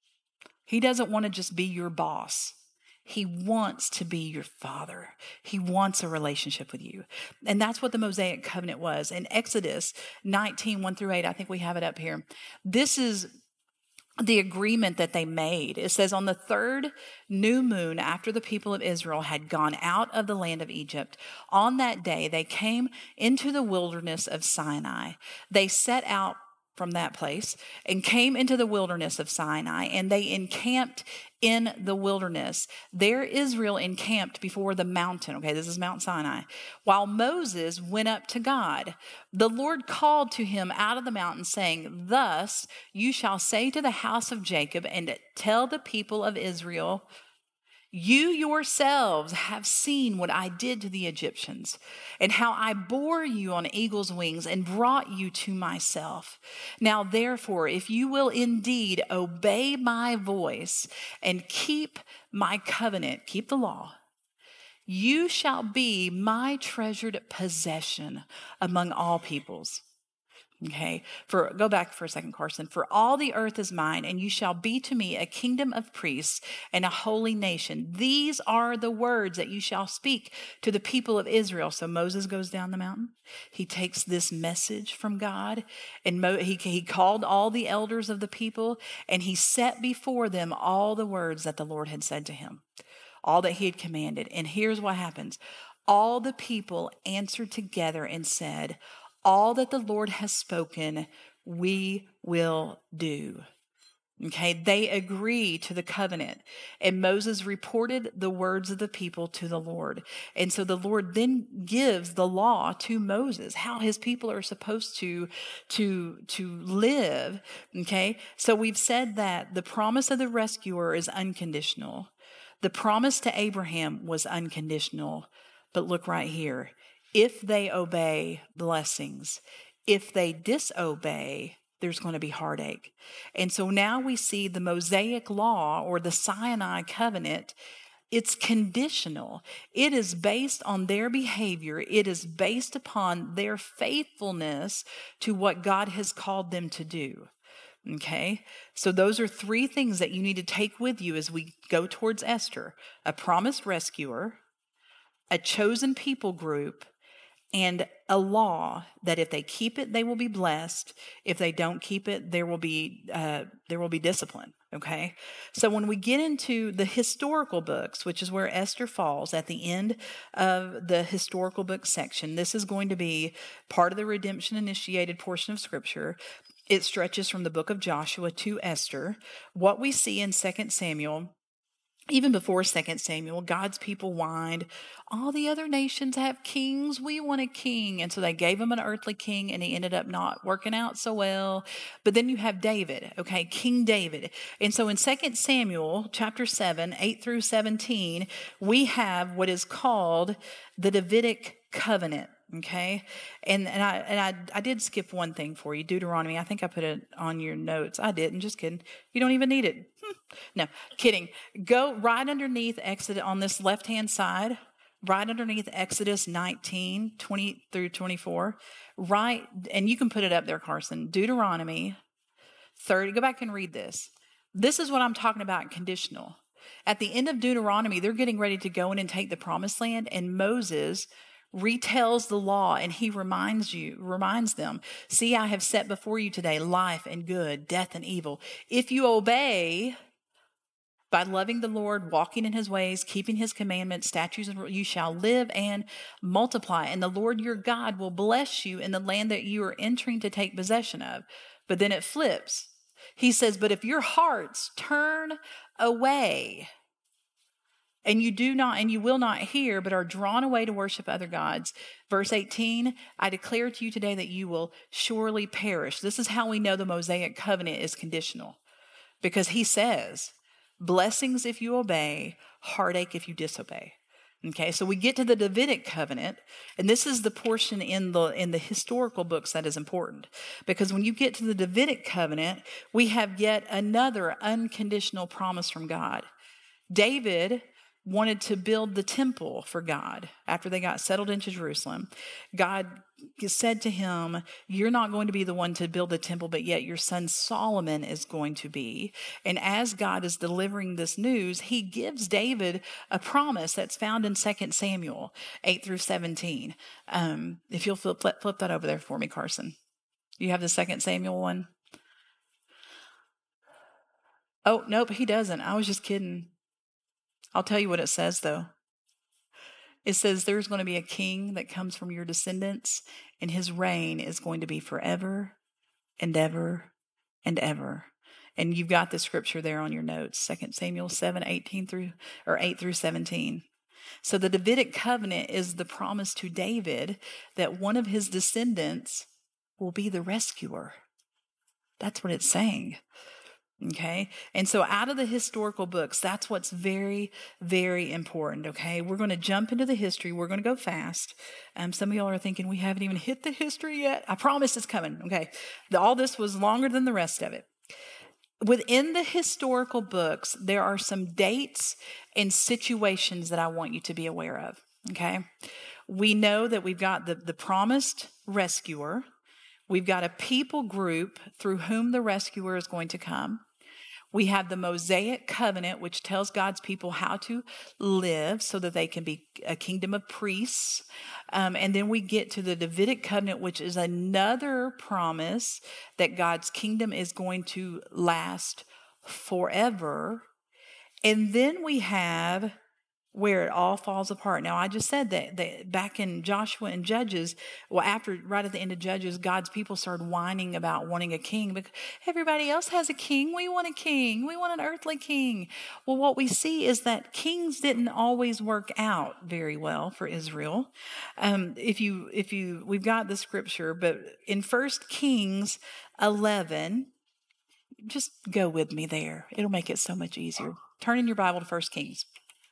He doesn't want to just be your boss. He wants to be your father. He wants a relationship with you. And that's what the Mosaic covenant was. In Exodus nineteen, one through eight, I think we have it up here. This is the agreement that they made. It says, on the third new moon after the people of Israel had gone out of the land of Egypt, on that day they came into the wilderness of Sinai. They set out from that place and came into the wilderness of Sinai, and they encamped in the wilderness. There Israel encamped before the mountain. Okay, this is Mount Sinai. While Moses went up to God, the Lord called to him out of the mountain, saying, thus you shall say to the house of Jacob and tell the people of Israel, you yourselves have seen what I did to the Egyptians and how I bore you on eagle's wings and brought you to myself. Now, therefore, if you will indeed obey my voice and keep my covenant, keep the law, you shall be my treasured possession among all peoples. Okay, for go back for a second, Carson. For all the earth is mine, and you shall be to me a kingdom of priests and a holy nation. These are the words that you shall speak to the people of Israel. So Moses goes down the mountain. He takes this message from God, and Mo, he, he called all the elders of the people, and he set before them all the words that the Lord had said to him, all that he had commanded. And here's what happens. All the people answered together and said, all that the Lord has spoken, we will do. Okay, they agree to the covenant. And Moses reported the words of the people to the Lord. And so the Lord then gives the law to Moses, how his people are supposed to, to, to live. Okay, so we've said that the promise of the rescuer is unconditional. The promise to Abraham was unconditional. But look right here. If they obey, blessings. If they disobey, there's going to be heartache. And so now we see the Mosaic law or the Sinai covenant. It's conditional. It is based on their behavior. It is based upon their faithfulness to what God has called them to do. Okay, so those are three things that you need to take with you as we go towards Esther: a promised rescuer, a chosen people group, and a law that if they keep it, they will be blessed. If they don't keep it, there will be uh, there will be discipline. Okay, so when we get into the historical books, which is where Esther falls at the end of the historical book section, this is going to be part of the redemption initiated portion of Scripture. It stretches from the book of Joshua to Esther. What we see in Second Samuel, even before Second Samuel, God's people whined, all the other nations have kings, we want a king. And so they gave him an earthly king, and he ended up not working out so well. But then you have David, okay, King David. And so in Second Samuel chapter seven, eight through seventeen, we have what is called the Davidic covenant. Okay. And, and I, and I, I did skip one thing for you. Deuteronomy. I think I put it on your notes. I didn't, just kidding. You don't even need it. Hmm. No, kidding. Go right underneath Exodus on this left-hand side, right underneath Exodus nineteen, twenty through twenty-four, right. And you can put it up there, Carson. Deuteronomy thirty. Go back and read this. This is what I'm talking about. Conditional. At the end of Deuteronomy, they're getting ready to go in and take the promised land, and Moses retells the law, and he reminds you, reminds them, see, I have set before you today life and good, death and evil. If you obey by loving the Lord, walking in his ways, keeping his commandments, statutes, and you shall live and multiply. And the Lord your God will bless you in the land that you are entering to take possession of. But then it flips. He says, but if your hearts turn away, and you do not, and you will not hear, but are drawn away to worship other gods. Verse eighteen, I declare to you today that you will surely perish. This is how we know the Mosaic covenant is conditional. Because he says, blessings if you obey, heartache if you disobey. Okay, so we get to the Davidic covenant, and this is the portion in the in the historical books that is important. Because when you get to the Davidic covenant, we have yet another unconditional promise from God. David wanted to build the temple for God after they got settled into Jerusalem. God said to him, you're not going to be the one to build the temple, but yet your son Solomon is going to be. And as God is delivering this news, he gives David a promise that's found in Second Samuel eight through seventeen. Um, if you'll flip, flip, flip that over there for me, Carson. You have the Second Samuel one? Oh, nope, he doesn't. I was just kidding. I'll tell you what it says, though. It says there's going to be a king that comes from your descendants, and his reign is going to be forever and ever and ever. And you've got the scripture there on your notes, Second Samuel seven, eighteen through, or eight through seventeen. So the Davidic covenant is the promise to David that one of his descendants will be the rescuer. That's what it's saying. Okay. And so out of the historical books, that's what's very, very important. Okay. We're going to jump into the history. We're going to go fast. Um, some of y'all are thinking we haven't even hit the history yet. I promise it's coming. Okay. The, all this was longer than the rest of it. Within the historical books, there are some dates and situations that I want you to be aware of. Okay. We know that we've got the, the promised rescuer. We've got a people group through whom the rescuer is going to come. We have the Mosaic covenant, which tells God's people how to live so that they can be a kingdom of priests. Um, and then we get to the Davidic covenant, which is another promise that God's kingdom is going to last forever. And then we have where it all falls apart. Now, I just said that, that back in Joshua and Judges, well, after, right at the end of Judges, God's people started whining about wanting a king because everybody else has a king. We want a king. We want an earthly king. Well, what we see is that kings didn't always work out very well for Israel. Um, if you, if you, we've got the scripture, but in First Kings eleven, just go with me there. It'll make it so much easier. Turn in your Bible to First Kings.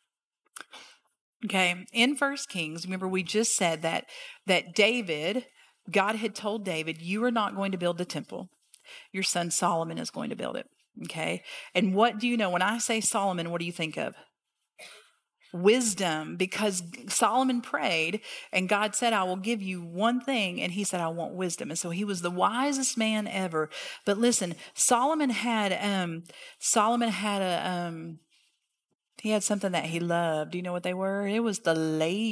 Okay, in First Kings, remember we just said that that David, God had told David, you are not going to build the temple. Your son Solomon is going to build it. Okay, and what do you know? When I say Solomon, what do you think of? Wisdom, because Solomon prayed and God said, I will give you one thing. And he said, I want wisdom. And so he was the wisest man ever. But listen, Solomon had, um, Solomon had a, um, He had something that he loved. Do you know what they were? It was the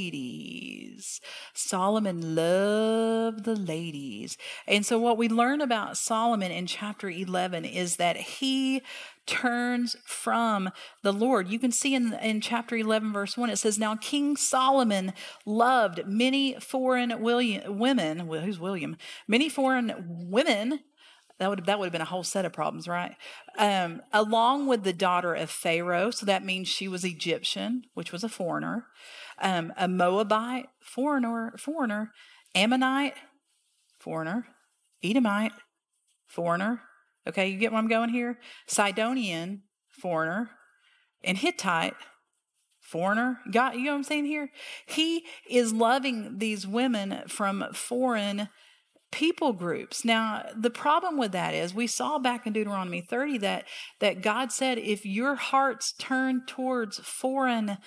ladies. Solomon loved the ladies. And so what we learn about Solomon in chapter eleven is that he turns from the Lord. You can see in, in chapter eleven, verse one, it says, now King Solomon loved many foreign William, women. Well, who's William? Many foreign women. That would, that would have been a whole set of problems, right? Um, along with the daughter of Pharaoh. So that means she was Egyptian, which was a foreigner. Um, a Moabite, foreigner, foreigner. Ammonite, foreigner. Edomite, foreigner. Okay, you get where I'm going here? Sidonian, foreigner. And Hittite, foreigner. Got, you know what I'm saying here? He is loving these women from foreign people groups. Now, the problem with that is we saw back in Deuteronomy thirty that, that God said, if your hearts turn towards foreign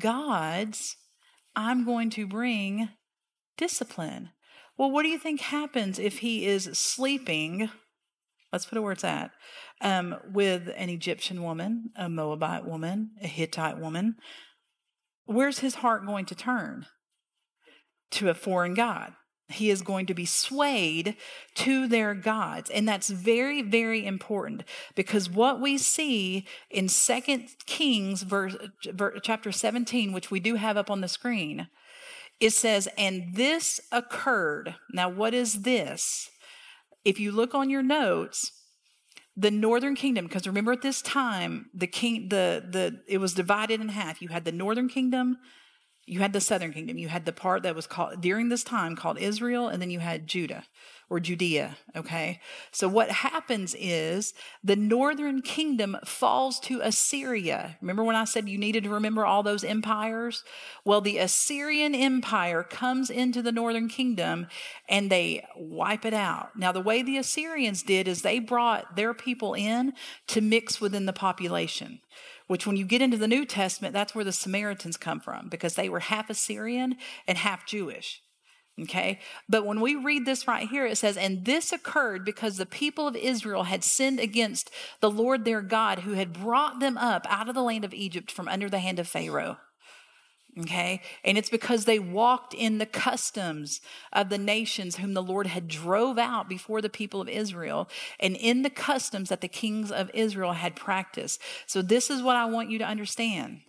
gods, I'm going to bring discipline. Well, what do you think happens if he is sleeping? Let's put it where it's at. Um, with an Egyptian woman, a Moabite woman, a Hittite woman. Where's his heart going to turn? To a foreign god. He is going to be swayed to their gods. And that's very, very important because what we see in Second Kings verse, verse, chapter seventeen, which we do have up on the screen, it says, and this occurred. Now, what is this? If you look on your notes, the northern kingdom, because remember at this time, the king, the, the, it was divided in half. You had the northern kingdom, you had the southern kingdom. You had the part that was called, during this time, called Israel, and then you had Judah or Judea, okay? So what happens is the northern kingdom falls to Assyria. Remember when I said you needed to remember all those empires? Well, the Assyrian Empire comes into the northern kingdom and they wipe it out. Now, the way the Assyrians did is they brought their people in to mix within the population. Which when you get into the New Testament, that's where the Samaritans come from because they were half Assyrian and half Jewish. Okay. But when we read this right here, it says, and this occurred because the people of Israel had sinned against the Lord their God who had brought them up out of the land of Egypt from under the hand of Pharaoh. Okay. And it's because they walked in the customs of the nations whom the Lord had drove out before the people of Israel and in the customs that the kings of Israel had practiced. So this is what I want you to understand.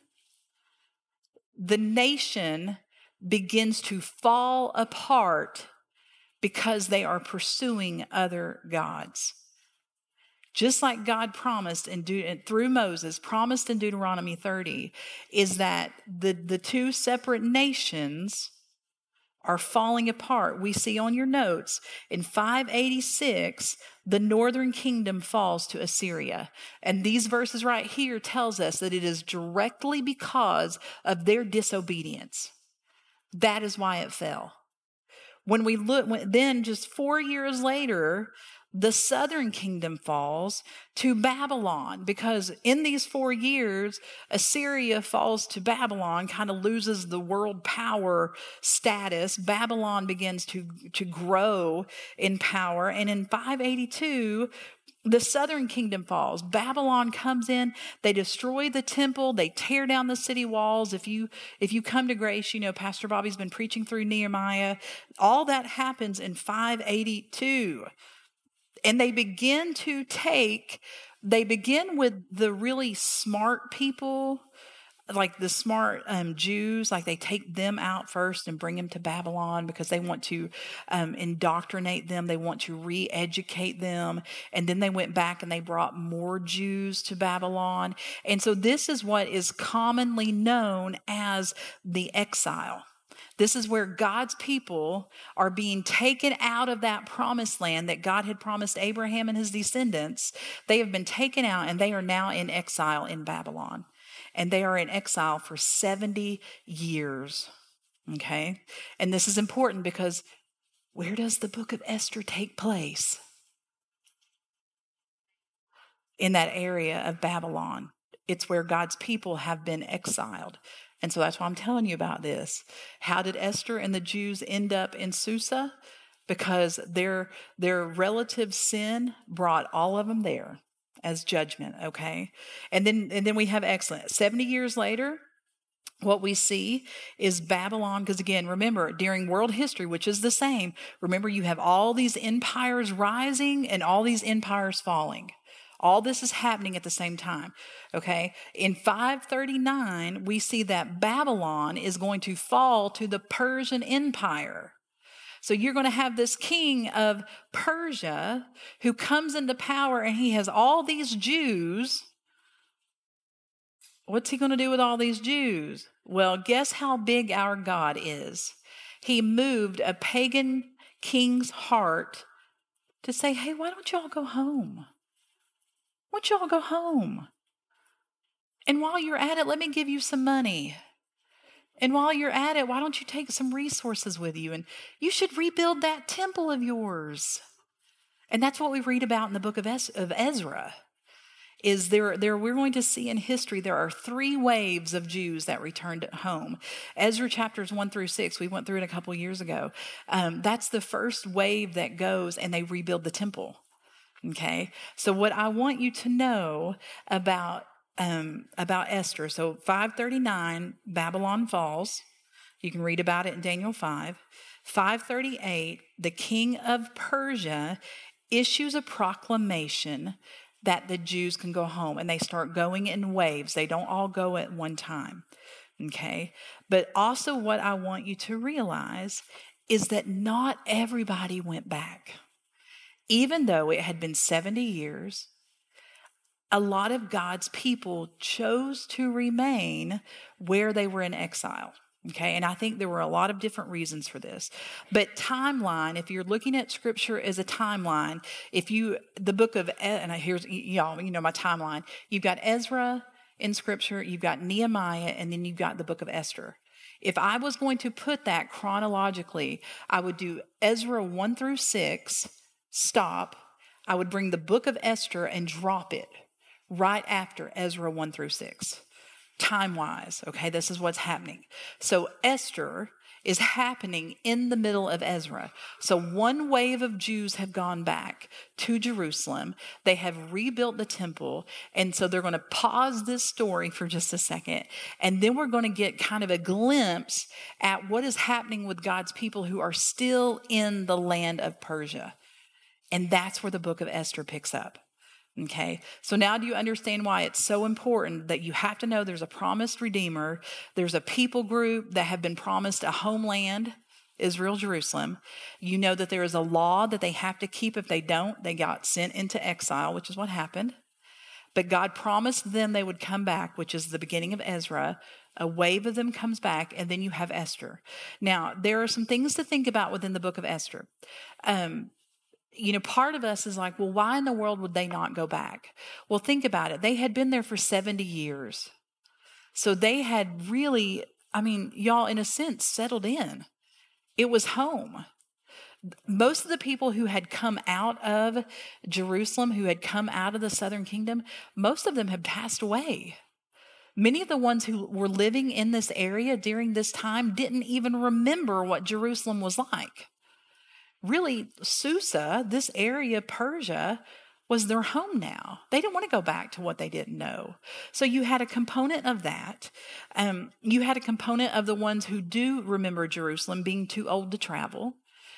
The nation begins to fall apart because they are pursuing other gods. Just like God promised in De- through Moses, promised in Deuteronomy thirty, is that the, the two separate nations are falling apart. We see on your notes, in five eighty-six, the northern kingdom falls to Assyria. And these verses right here tells us that it is directly because of their disobedience. That is why it fell. When we look, when, then just four years later, the southern kingdom falls to Babylon because in these four years, Assyria falls to Babylon, kind of loses the world power status. Babylon begins to, to grow in power. And in five eighty-two, the southern kingdom falls. Babylon comes in. They destroy the temple. They tear down the city walls. If you, if you come to Grace, you know, Pastor Bobby's been preaching through Nehemiah. All that happens in five eighty-two. And they begin to take, they begin with the really smart people like the smart um, Jews, like they take them out first and bring them to Babylon because they want to um, indoctrinate them. They want to re-educate them. And then they went back and they brought more Jews to Babylon. And so this is what is commonly known as the exile. This is where God's people are being taken out of that promised land that God had promised Abraham and his descendants. They have been taken out and they are now in exile in Babylon. And they are in exile for seventy years. Okay? And this is important because where does the book of Esther take place? In that area of Babylon. It's where God's people have been exiled. And so that's why I'm telling you about this. How did Esther and the Jews end up in Susa? Because their, their relative sin brought all of them there as judgment, okay? And then, and then we have excellent. seventy years later, what we see is Babylon, because again, remember, during world history, which is the same, remember you have all these empires rising and all these empires falling. All this is happening at the same time, okay? In five thirty-nine, we see that Babylon is going to fall to the Persian Empire. So you're going to have this king of Persia who comes into power and he has all these Jews. What's he going to do with all these Jews? Well, guess how big our God is. He moved a pagan king's heart to say, hey, why don't y'all go home? Why don't y'all go home? And while you're at it, let me give you some money. And while you're at it, why don't you take some resources with you? And you should rebuild that temple of yours. And that's what we read about in the book of Ezra. Is there, there, we're going to see in history, there are three waves of Jews that returned home. Ezra chapters one through six, we went through it a couple years ago. Um, that's the first wave that goes and they rebuild the temple. Okay, so what I want you to know about um, about Esther. So five thirty-nine, Babylon falls. You can read about it in Daniel five. five thirty-eight, the king of Persia issues a proclamation that the Jews can go home, and they start going in waves. They don't all go at one time. Okay, but also what I want you to realize is that not everybody went back. Even though it had been seventy years, a lot of God's people chose to remain where they were in exile. Okay, and I think there were a lot of different reasons for this. But timeline, if you're looking at scripture as a timeline, if you, the book of, and here's, y'all, you know my timeline, you've got Ezra in scripture, you've got Nehemiah, and then you've got the book of Esther. If I was going to put that chronologically, I would do Ezra one through six, stop. I would bring the book of Esther and drop it right after Ezra one through six. Time-wise, okay, this is what's happening. So Esther is happening in the middle of Ezra. So one wave of Jews have gone back to Jerusalem. They have rebuilt the temple. And so they're going to pause this story for just a second. And then we're going to get kind of a glimpse at what is happening with God's people who are still in the land of Persia. And that's where the book of Esther picks up. Okay, so now do you understand why it's so important that you have to know there's a promised Redeemer, there's a people group that have been promised a homeland, Israel, Jerusalem. You know that there is a law that they have to keep. If they don't, they got sent into exile, which is what happened. But God promised them they would come back, which is the beginning of Ezra. A wave of them comes back, and then you have Esther. Now, there are some things to think about within the book of Esther. Um, You know, part of us is like, well, why in the world would they not go back? Well, think about it. They had been there for seventy years. So they had really, I mean, y'all, in a sense, settled in. It was home. Most of the people who had come out of Jerusalem, who had come out of the southern kingdom, most of them had passed away. Many of the ones who were living in this area during this time didn't even remember what Jerusalem was like. Really, Susa, this area, Persia, was their home now. They didn't want to go back to what they didn't know. So you had a component of that. Um, you had a component of the ones who do remember Jerusalem being too old to travel.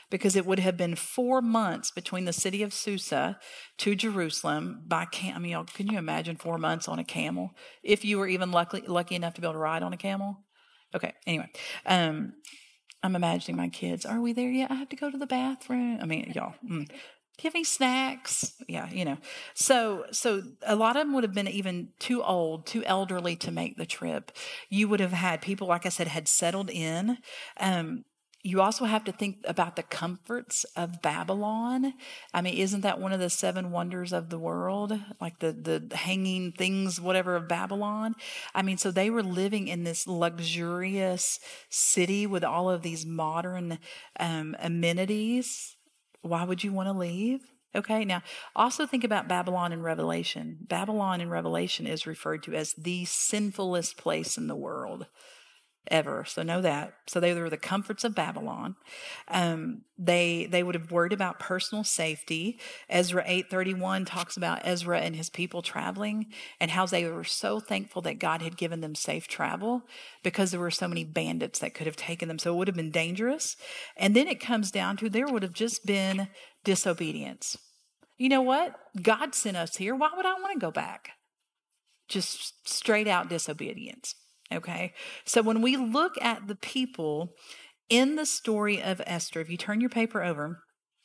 because it would have been four months between the city of Susa to Jerusalem by cam. I mean, y'all, can you imagine four months on a camel? If you were even lucky, lucky enough to be able to ride on a camel. Okay, anyway. Um, I'm imagining my kids. Are we there yet? I have to go to the bathroom. I mean, y'all. Mm. Do you have any snacks? Yeah, you know. So, so a lot of them would have been even too old, too elderly to make the trip. You would have had people, like I said, had settled in. Um, you also have to think about the comforts of Babylon. I mean, isn't that one of the seven wonders of the world? Like the, the hanging things, whatever, of Babylon. I mean, so they were living in this luxurious city with all of these modern um, amenities. Why would you want to leave? Okay, now also think about Babylon in Revelation. Babylon in Revelation is referred to as the sinfulest place in the world ever. So know that. So they were the comforts of Babylon. Um, they they would have worried about personal safety. Ezra eight thirty-one talks about Ezra and his people traveling and how they were so thankful that God had given them safe travel because there were so many bandits that could have taken them. So it would have been dangerous. And then it comes down to there would have just been disobedience. You know what? God sent us here. Why would I want to go back? Just straight out disobedience. Okay, so when we look at the people in the story of Esther, if you turn your paper over,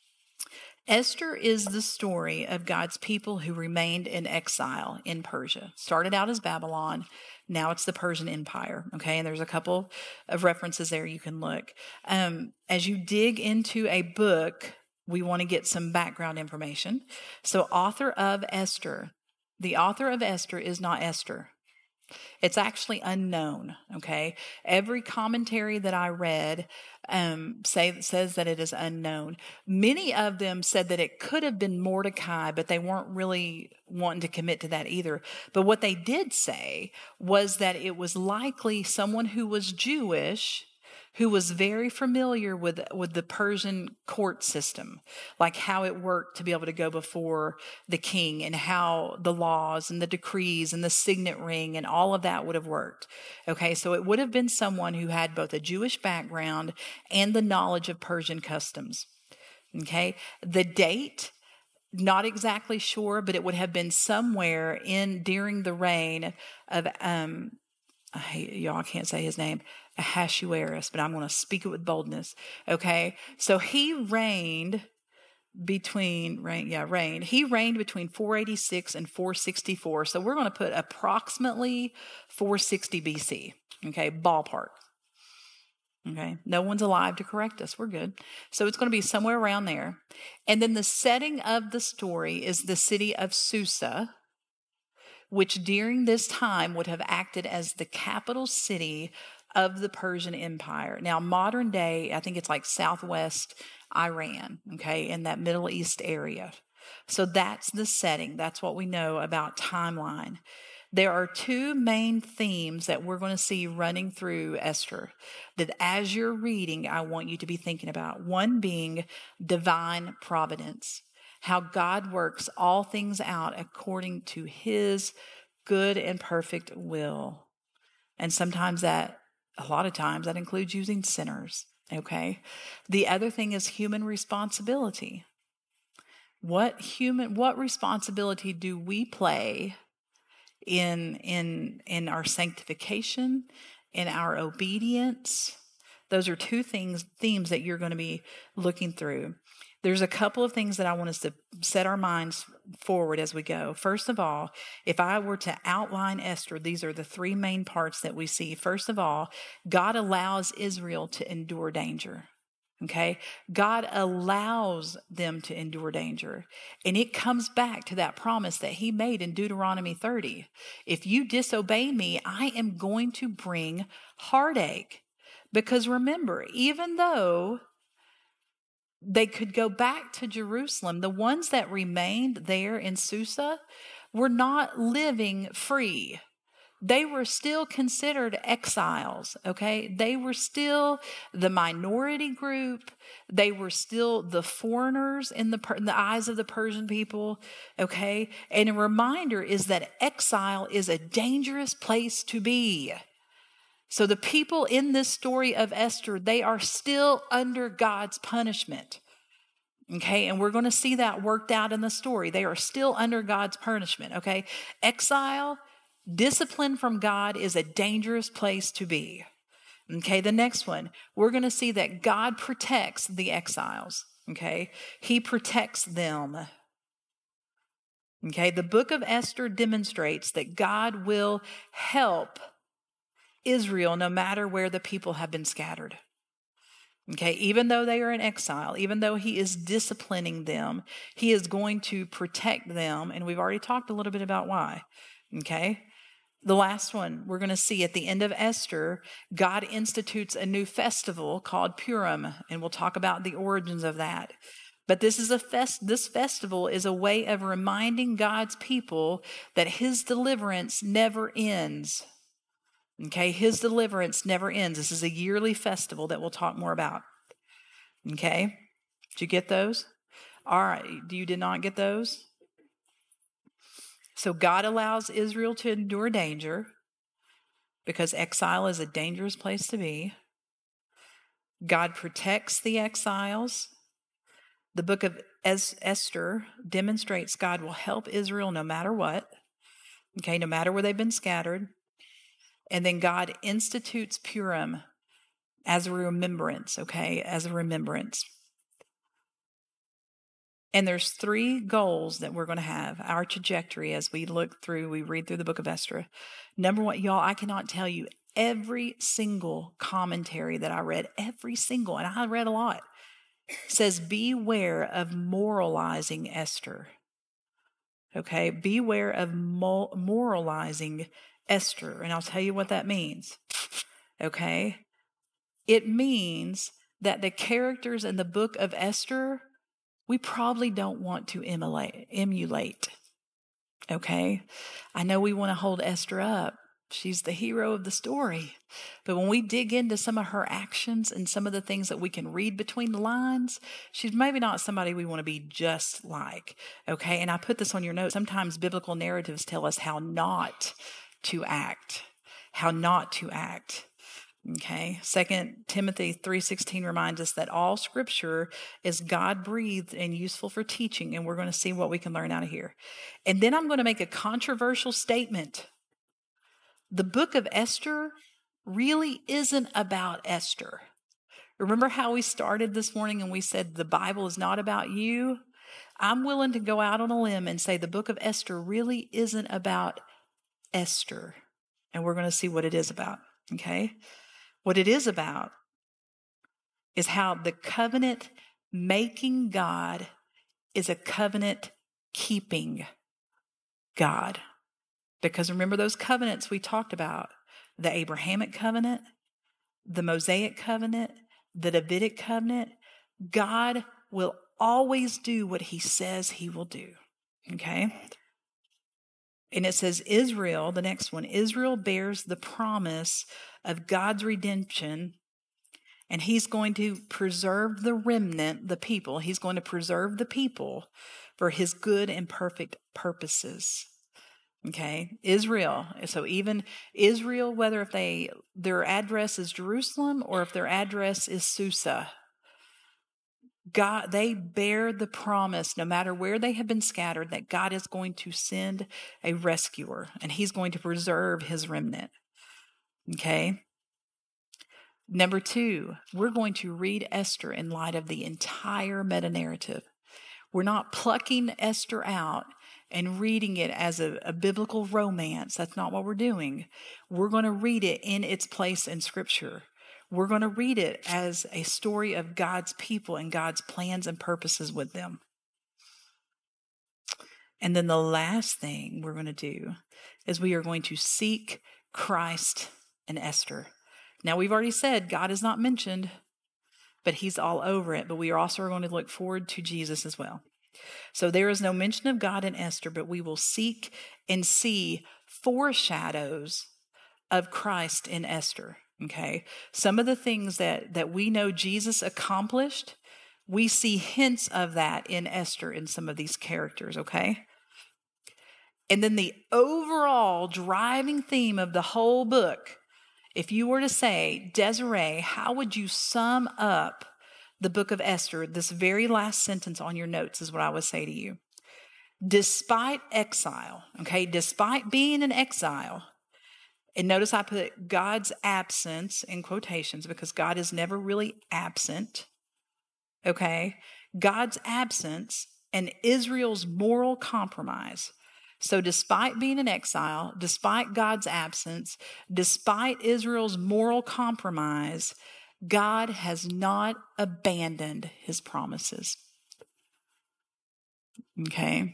Esther is the story of God's people who remained in exile in Persia. Started out as Babylon, now it's the Persian Empire. Okay, and there's a couple of references there you can look. Um, as you dig into a book, we want to get some background information. So, author of Esther, the author of Esther is not Esther. It's actually unknown, okay? Every commentary that I read um, say, says that it is unknown. Many of them said that it could have been Mordecai, but they weren't really wanting to commit to that either. But what they did say was that it was likely someone who was Jewish, who was very familiar with, with the Persian court system, like how it worked to be able to go before the king and how the laws and the decrees and the signet ring and all of that would have worked. Okay, so it would have been someone who had both a Jewish background and the knowledge of Persian customs. Okay, the date, not exactly sure, but it would have been somewhere in during the reign of, um, I hate, y'all, I can't say his name, Ahasuerus, but I'm going to speak it with boldness. Okay, so he reigned between reign, yeah, reigned. He reigned between four eighty-six and four sixty-four. So we're going to put approximately four sixty B C. Okay, ballpark. Okay, no one's alive to correct us. We're good. So it's going to be somewhere around there. And then the setting of the story is the city of Susa, which during this time would have acted as the capital city of the Persian Empire. Now, modern day, I think it's like southwest Iran, okay, in that Middle East area. So that's the setting. That's what we know about timeline. There are two main themes that we're going to see running through Esther that as you're reading, I want you to be thinking about. One being divine providence, how God works all things out according to his good and perfect will. And sometimes that, a lot of times that includes using sinners, okay? The other thing is human responsibility. What human, what responsibility do we play in, in, in our sanctification, in our obedience? Those are two things, themes that you're going to be looking through. There's a couple of things that I want us to set our minds forward as we go. First of all, if I were to outline Esther, these are the three main parts that we see. First of all, God allows Israel to endure danger. Okay? God allows them to endure danger. And it comes back to that promise that he made in Deuteronomy thirty. If you disobey me, I am going to bring heartache. Because remember, even though they could go back to Jerusalem, the ones that remained there in Susa were not living free. They were still considered exiles, okay? They were still the minority group. They were still the foreigners in the, in the eyes of the Persian people, okay? And a reminder is that exile is a dangerous place to be. So the people in this story of Esther, they are still under God's punishment. Okay, and we're going to see that worked out in the story. They are still under God's punishment. Okay, exile, discipline from God is a dangerous place to be. Okay, the next one, we're going to see that God protects the exiles. Okay, He protects them. Okay, the book of Esther demonstrates that God will help Israel no matter where the people have been scattered. Okay, even though they are in exile, even though He is disciplining them, He is going to protect them. And we've already talked a little bit about why. Okay, the last one we're going to see at the end of Esther, God institutes a new festival called Purim, and we'll talk about the origins of that. But this is a fest. This festival is a way of reminding God's people that His deliverance never ends. Okay, His deliverance never ends. This is a yearly festival that we'll talk more about. Okay, did you get those? All right, you did not get those? So God allows Israel to endure danger because exile is a dangerous place to be. God protects the exiles. The book of Esther demonstrates God will help Israel no matter what. Okay, no matter where they've been scattered. And then God institutes Purim as a remembrance, okay, as a remembrance. And there's three goals that we're going to have, our trajectory as we look through, we read through the book of Esther. Number one, y'all, I cannot tell you every single commentary that I read, every single, and I read a lot, says beware of moralizing Esther. Okay, beware of moralizing Esther. And I'll tell you what that means. Okay, it means that the characters in the book of Esther, we probably don't want to emulate. emulate. Okay, I know we want to hold Esther up. She's the hero of the story. But when we dig into some of her actions and some of the things that we can read between the lines, she's maybe not somebody we want to be just like. Okay, and I put this on your notes. Sometimes biblical narratives tell us how not to act, how not to act. Okay, Second Timothy three sixteen reminds us that all scripture is God-breathed and useful for teaching, and we're going to see what we can learn out of here. And then I'm going to make a controversial statement. The book of Esther really isn't about Esther. Remember how we started this morning and we said the Bible is not about you? I'm willing to go out on a limb and say the book of Esther really isn't about Esther. And we're going to see what it is about, okay? What it is about is how the covenant-making God is a covenant-keeping God. Because remember those covenants we talked about, the Abrahamic covenant, the Mosaic covenant, the Davidic covenant. God will always do what He says He will do, okay? And it says Israel, the next one, Israel bears the promise of God's redemption, and He's going to preserve the remnant, the people. He's going to preserve the people for His good and perfect purposes. Okay, Israel. So even Israel, whether if they their address is Jerusalem or if their address is Susa, God, they bear the promise, no matter where they have been scattered, that God is going to send a rescuer and He's going to preserve His remnant. Okay. Number two, we're going to read Esther in light of the entire meta-narrative. We're not plucking Esther out and reading it as a, a biblical romance. That's not what we're doing. We're going to read it in its place in Scripture. We're going to read it as a story of God's people and God's plans and purposes with them. And then the last thing we're going to do is we are going to seek Christ in Esther. Now, we've already said God is not mentioned, but He's all over it. But we are also going to look forward to Jesus as well. So there is no mention of God in Esther, but we will seek and see foreshadows of Christ in Esther. Okay, some of the things that, that we know Jesus accomplished, we see hints of that in Esther in some of these characters, okay? And then the overall driving theme of the whole book If you were to say, Desiree, how would you sum up the book of Esther? This very last sentence on your notes is what I would say to you. Despite exile, okay, despite being in exile, and notice I put God's absence in quotations because God is never really absent, okay? God's absence and Israel's moral compromise. So despite being in exile, despite God's absence, despite Israel's moral compromise, God has not abandoned his promises. Okay?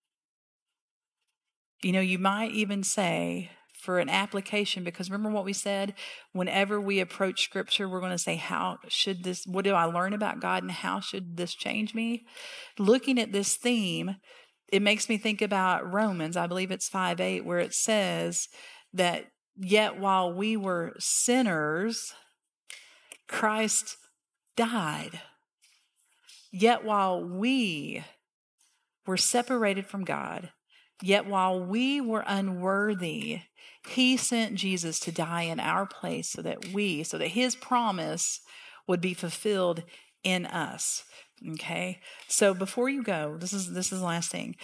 You know, you might even say for an application, because remember what we said, whenever we approach scripture, we're going to say, how should this, what do I learn about God and how should this change me? Looking at this theme, it makes me think about Romans, I believe it's five eight, where it says that yet while we were sinners, Christ died. Yet while we were separated from God, yet while we were unworthy, he sent Jesus to die in our place so that we, so that his promise would be fulfilled in us. Okay? So before you go, this is this is the last thing.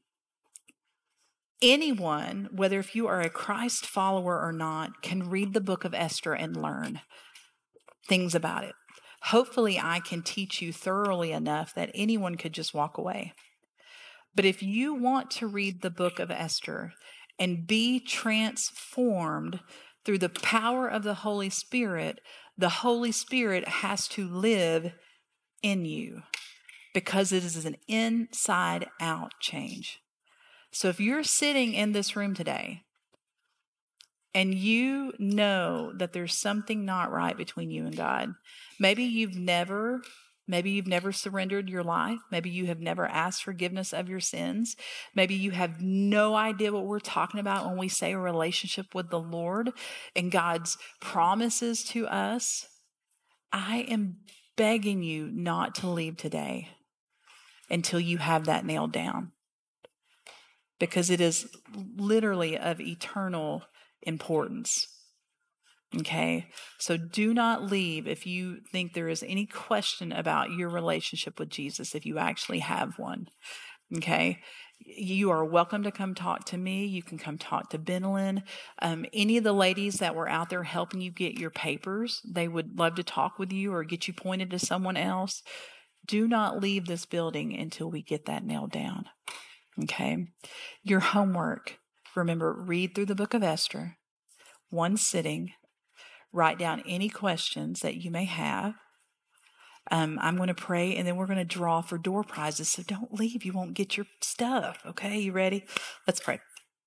Anyone, whether if you are a Christ follower or not, can read the book of Esther and learn things about it. Hopefully I can teach you thoroughly enough that anyone could just walk away. But if you want to read the book of Esther and be transformed through the power of the Holy Spirit, the Holy Spirit has to live in you because it is an inside out change. So if you're sitting in this room today and you know that there's something not right between you and God, maybe you've never Maybe you've never surrendered your life. Maybe you have never asked forgiveness of your sins. Maybe you have no idea what we're talking about when we say a relationship with the Lord and God's promises to us. I am begging you not to leave today until you have that nailed down, because it is literally of eternal importance. Okay, so do not leave if you think there is any question about your relationship with Jesus, if you actually have one. Okay, you are welcome to come talk to me. You can come talk to Benelin. Um, any of the ladies that were out there helping you get your papers, they would love to talk with you or get you pointed to someone else. Do not leave this building until we get that nailed down. Okay, your homework, remember, read through the book of Esther, one sitting. Write down any questions that you may have. Um, I'm going to pray, and then we're going to draw for door prizes. So don't leave. You won't get your stuff. Okay, you ready? Let's pray.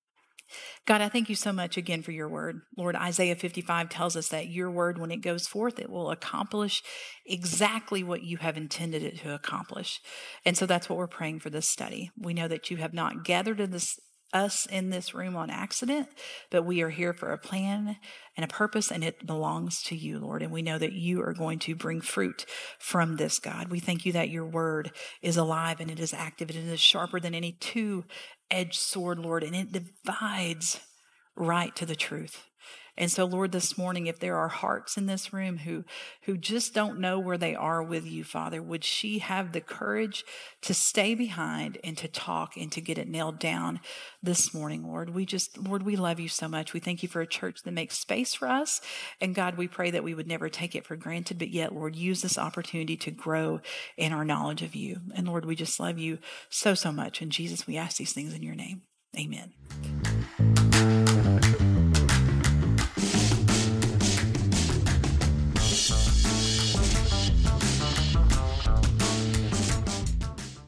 God, I thank you so much again for your word. Lord, Isaiah fifty-five tells us that your word, when it goes forth, it will accomplish exactly what you have intended it to accomplish. And so that's what we're praying for this study. We know that you have not gathered in this us in this room on accident, but we are here for a plan and a purpose, and it belongs to you, Lord. And we know that you are going to bring fruit from this, God. We thank you that your word is alive and it is active and it is sharper than any two-edged sword, Lord, and it divides right to the truth. And so, Lord, this morning, if there are hearts in this room who, who just don't know where they are with you, Father, would she have the courage to stay behind and to talk and to get it nailed down this morning, Lord? We just, Lord, we love you so much. We thank you for a church that makes space for us. And God, we pray that we would never take it for granted, but yet, Lord, use this opportunity to grow in our knowledge of you. And Lord, we just love you so, so much. And Jesus, we ask these things in your name. Amen.